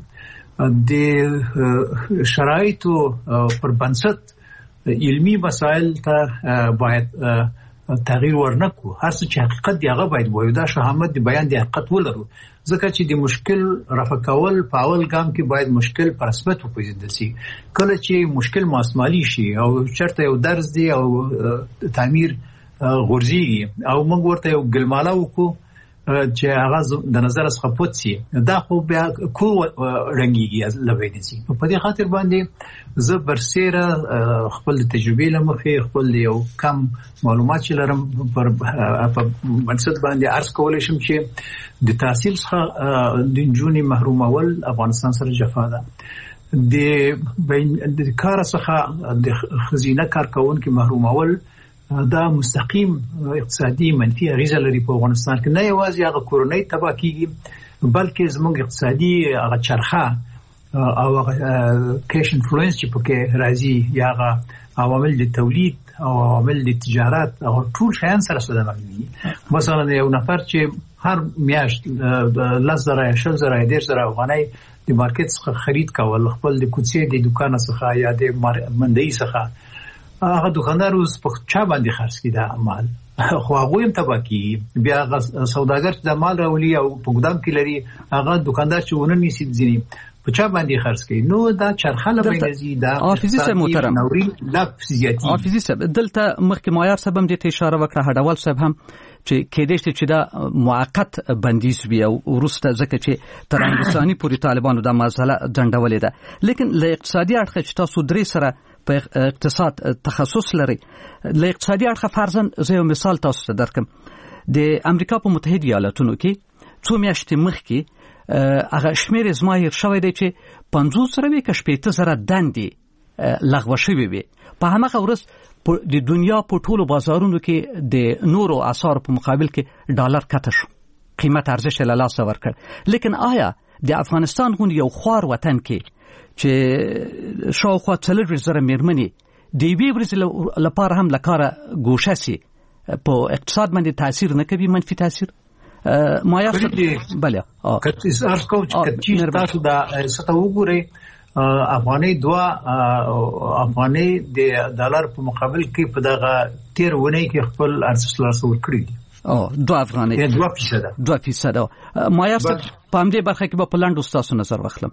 د شرایطو پر بنسټ علمي مسایل ته باید تغییر ورنکو. هر څه چې حقیقت دی هغه باید وایو. دا شهامت دی بیان دی حقیقت ولرو، ځکه چې د مشکل رفع کول په اول ګام کې باید مشکل پر اثبات وپېژندل شي. کله چې مشکل ماسمالي شي او چرته یو درس دی او تعمیر غورځي او موږ ورته یو ګلماله وکړو چې هغه د نظر څخه پوت شي، دا خو بیا کو رنګيږي لويدي. په دې خاطر باندې زه برسیره خپل تجربه لمخې خپل یو کم معلومات چې لرم پر بنسټ باندې عرض کولای شم چې د تحصیل څخه د جونی محرومول افغانستان سره جفا ده. د کار څخه د خزینه کارکونکو محرومول دا مستقیم اقتصادي منفي اغیزه لري په افغانستان کې. نه یوازې هغه کورونی تباہ کیږي بلکې زموږ اقتصادي هغه چرخه او هغه کیش انفلوئنس چې پکې راځي یا هغه عوامل د تولید او عوامل د تجارت او ټول شیان سره صدمه کوي. مثلا یو نفر چې هر میاشت 10,000 10,000 10,000 افغانۍ د مارکیټ څخه خرید کول، خپل د کوڅې د دکان څخه یا د منډۍ څخه، هغه دکاندار اوس په چا باندې خرڅ کړي دا مال، خو هغه هم تباہ کیږي. بیا سوداګر چې د مال راولي او په ګدام کې لري، هغه دکاندار چې ونه نیسي ځینې په چا باندې خرڅ کړي. نو دا چرخه لبینځي دا حافظي صاحب محترم لا فزیاتی حافظي صاحب دلته مخکې معیار صاحب هم د اشاره وکړه، هډوال صاحب هم چې کېدې چې دا موقت بندیز وي او ورسته ځکه چې تر انګلیساني پورې طالبانو دا مسله ځنډولې ده. لیکن له اقتصادي اړخه چې تاسو درې سره په اقتصاد تخصص لري، له اقتصادي اړخه فرضاً زه یو مثال تاسو ته درکم. د امریکا په متحده ایالاتونو کې څو میاشتې مخکې هغه شمیر ازمایل شوی دی چې 50,000 که 80,000 دندې لغوه شوي وي. په هماغه ورځ د دنیا په ټولو بازارونو کې د نورو اسعارو په مقابل کې ډالر کته شو، قیمت ارزش له لاسه ورکړ. لیکن آیا د افغانستان غوندې یو خوار وطن کې چې شاوخوا 40,000 میرمنې د یوې ورځې لپاره هم له کاره ګوښه سي، په اقتصاد باندې تاثیر نه کوي، منفي تاثیر؟ مایا بله ارز کوم چې تاسو دا څه وګورئ، افغاني 2 افغاني د ډالر په مقابل کې په دغه 13 ونې کې خپل ارزښت لاسه ورکړي دي. 2 افغاني 2%. مایا په همدې برخه کې به په لاندو تاسو نظر واخلم.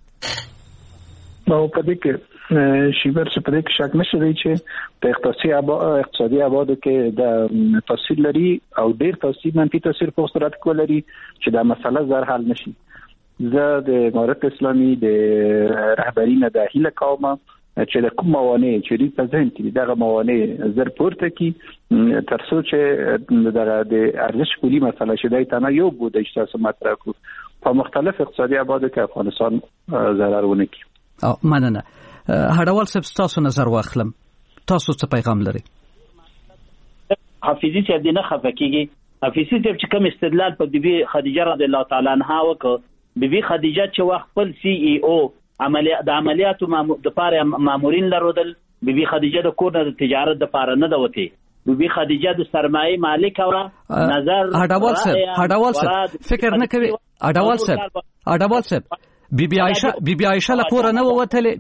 او په دې کې شیبر چې په دې کې شک نشته دی چې په اقتصادي ابعادو کې د تاثیر لري او ډیر تاثیر منفي تاثیر په صورت کې لري چې دا مسله زر حل نشي. زه د امارت اسلامي د رهبری نه د هیله کوم چې د کوم موانع چې په ذهن کې دغه موانع زر پورته کی تر څو چې د ارزش پولی مسله شیدای تنه یو بوده چې تاسو مطرح کو په مختلف اقتصادي ابعادو کې افغانستان ضرر ونه کی. مننه. هډوال صاحب تاسو نظر واخلم، تاسو څه پیغام لري؟ حافظي صاحب نه خفقيږي. حافظي صاحب چې کوم استدلال په بیبي خدیجه رضی الله تعالی عنها وکړ، بیبي خدیجه چې وخت خپل CEO د عملیاتو د پاره مامورین لرودل، بیبي خدیجه د کور د تجارت د پاره نه دوته، بیبي خدیجه د سرمایه مالک او نظر هډوال صاحب فکر نه کوي. هډوال صاحب بیبي عائشه له کور نه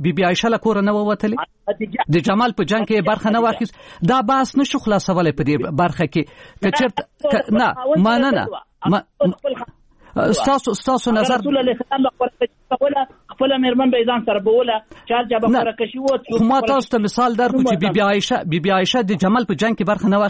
ووتلې، د جمال په جنگ کې برخه نه واخیست. دا بحث نشو خلاصولای په دې برخه کې کچرت نه نه ستاسو نظر رسول الله صلی الله علیه وسلم خپل مېرمن به ځان سره بوله چار جبه فرکشي وو. ما تاسو ته مثال درکو چې بیبي عائشه د جمال په جنگ کې برخه نه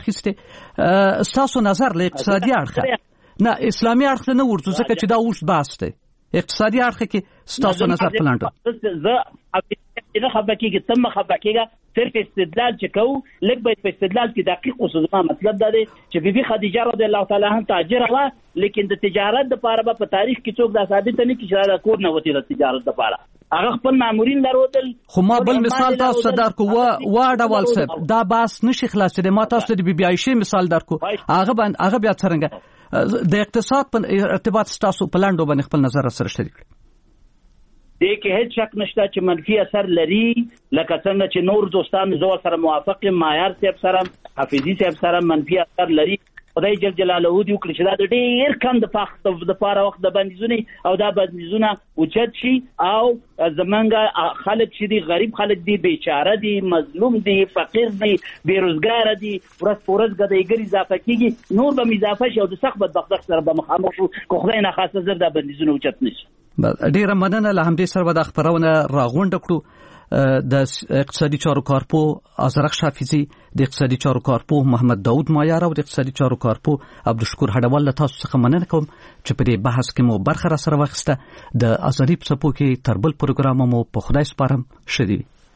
واخیسته. ستاسو نظر له اقتصادي اړخه نه اسلامي اړخ نه ورته ځکه چې دا اوس بحث دی. اقتصادي اړخ کې ستاسو نظر پلاندو زه نه خبرکیږي تم خبرکیږي صرف استدلال چې کو لکه به په استدلال کې دقیق اوسه مطلب دا دی چې بیبي خدیجه رضی الله تعالی عنها تاجر و لیکن د تجارت د لپاره په تاریخ کې څوک دا ثابت نه کی چې دا کور نه وتی د تجارت لپاره هغه خپل مامورین درودل. خو ما بل مثال تاسو صدر کو وا ډول صاحب دا باس نشي خلاصې ما تاسو د بیبي عائشه مثال درکو هغه بیا څنګه د اقتصاد په ارتباط تاسو پلاندو باندې خپل نظر سره شریک کړئ. دې کې هیڅ شک نشته چې منفي اثر لري لکه څنګه چې نور دوستان زو سره موافق معیار صاحب سره حافظي صاحب سره منفي اثر لري. خدای جل جلاله دې وکړي چې دا ډېر کم د پخت د پاره وخت د بندیزونه او دا بندیزونه اوچت شي او زمونږ خلک چې دي غریب خلک دي بیچاره دي مظلوم دي فقیر دي بیروزګار دي ورځ پورز غدایګری اضافه کیږي نور به اضافه شي او د سخت بدبخت سره به مخامخ شو کو خدای نه خاصه زر دا بندیزونه اوچت نشي. ډیره مننه له همدې سره به د خبرونه راغونډ کړو. د اقتصادي چارو کارپو ازرق شافعي د اقتصادي چارو کارپو محمد داود مایار او د اقتصادي چارو کارپو عبدالشکور هډوال له تاسو څخه مننه کوم چې په دې بحث کې مو برخه را سره واخیسته. د ازادي په څپو کې تربل پروګرام مو په خدای سپارم شدي.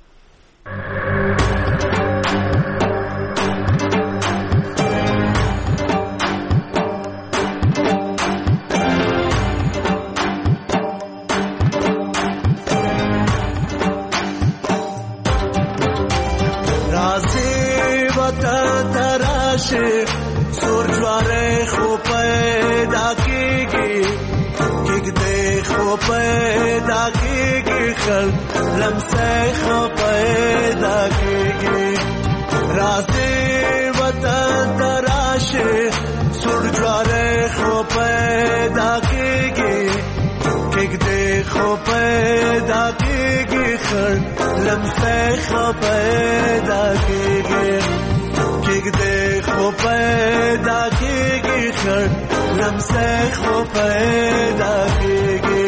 سورجواره خو پیدا کیږي کېږدې خو پیدا کیږي خل لمسه خو پیدا کیږي راځي وطن تراشه سورجواره خو پیدا کیږي کېږدې خو پیدا کیږي خل لمسه خو پیدا کیږي کېږدې خو پیدا کېږي خړ لمسه خو پیدا کېږي.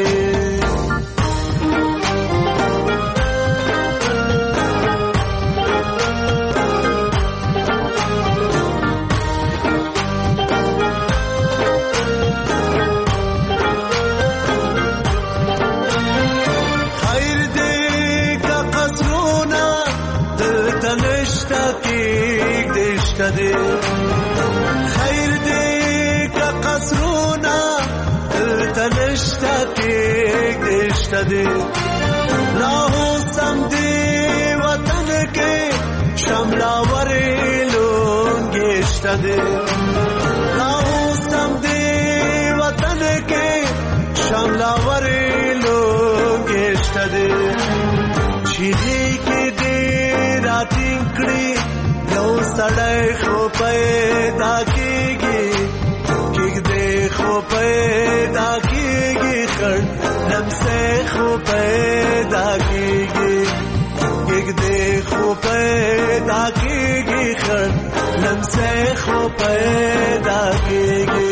خیر دې کا قصرونه دلته نشته کېږدې شته دې خیر دې کا قصرونه دلته نشته کېږدې شته دې لاهو سم دې وطن کې شملاورې لونګې شته دې لاهو سم دې وطن کې شملاورې لونګې شته دې چیغې کې دې راتین کړي یو سړی خو پیدا کېږي کېږدې خو پیدا کېږي خړ لمسه خو پیدا کېږي کېږدې خو پیدا کېږي خړ لمسه خو پیدا کېږي.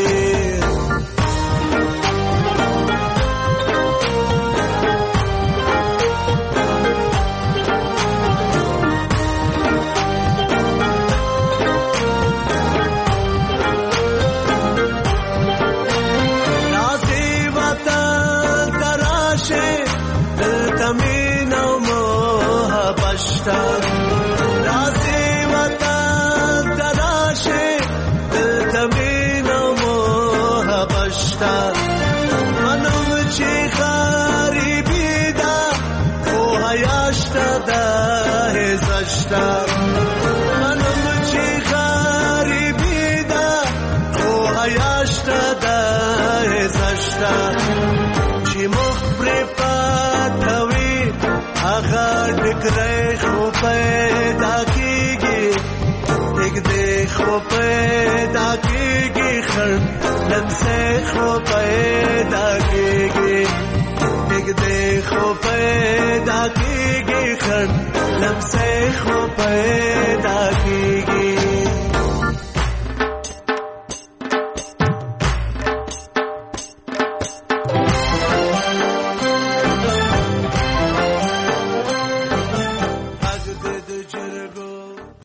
راځي وطن تراشه دلته مینه محبشته منم چې غریبي ده خو حیا شته ده هزشته منم چې غریبي ده خو حیا شته ده هزشته چې مخ پرې پټوي هغه ډکرې خو پیدا کېږي کېږدې خو پیدا کېږي خړ لمسه خو پیدا کېږي کېږدې خو پیدا کېږي خړ لمسه خو پیدا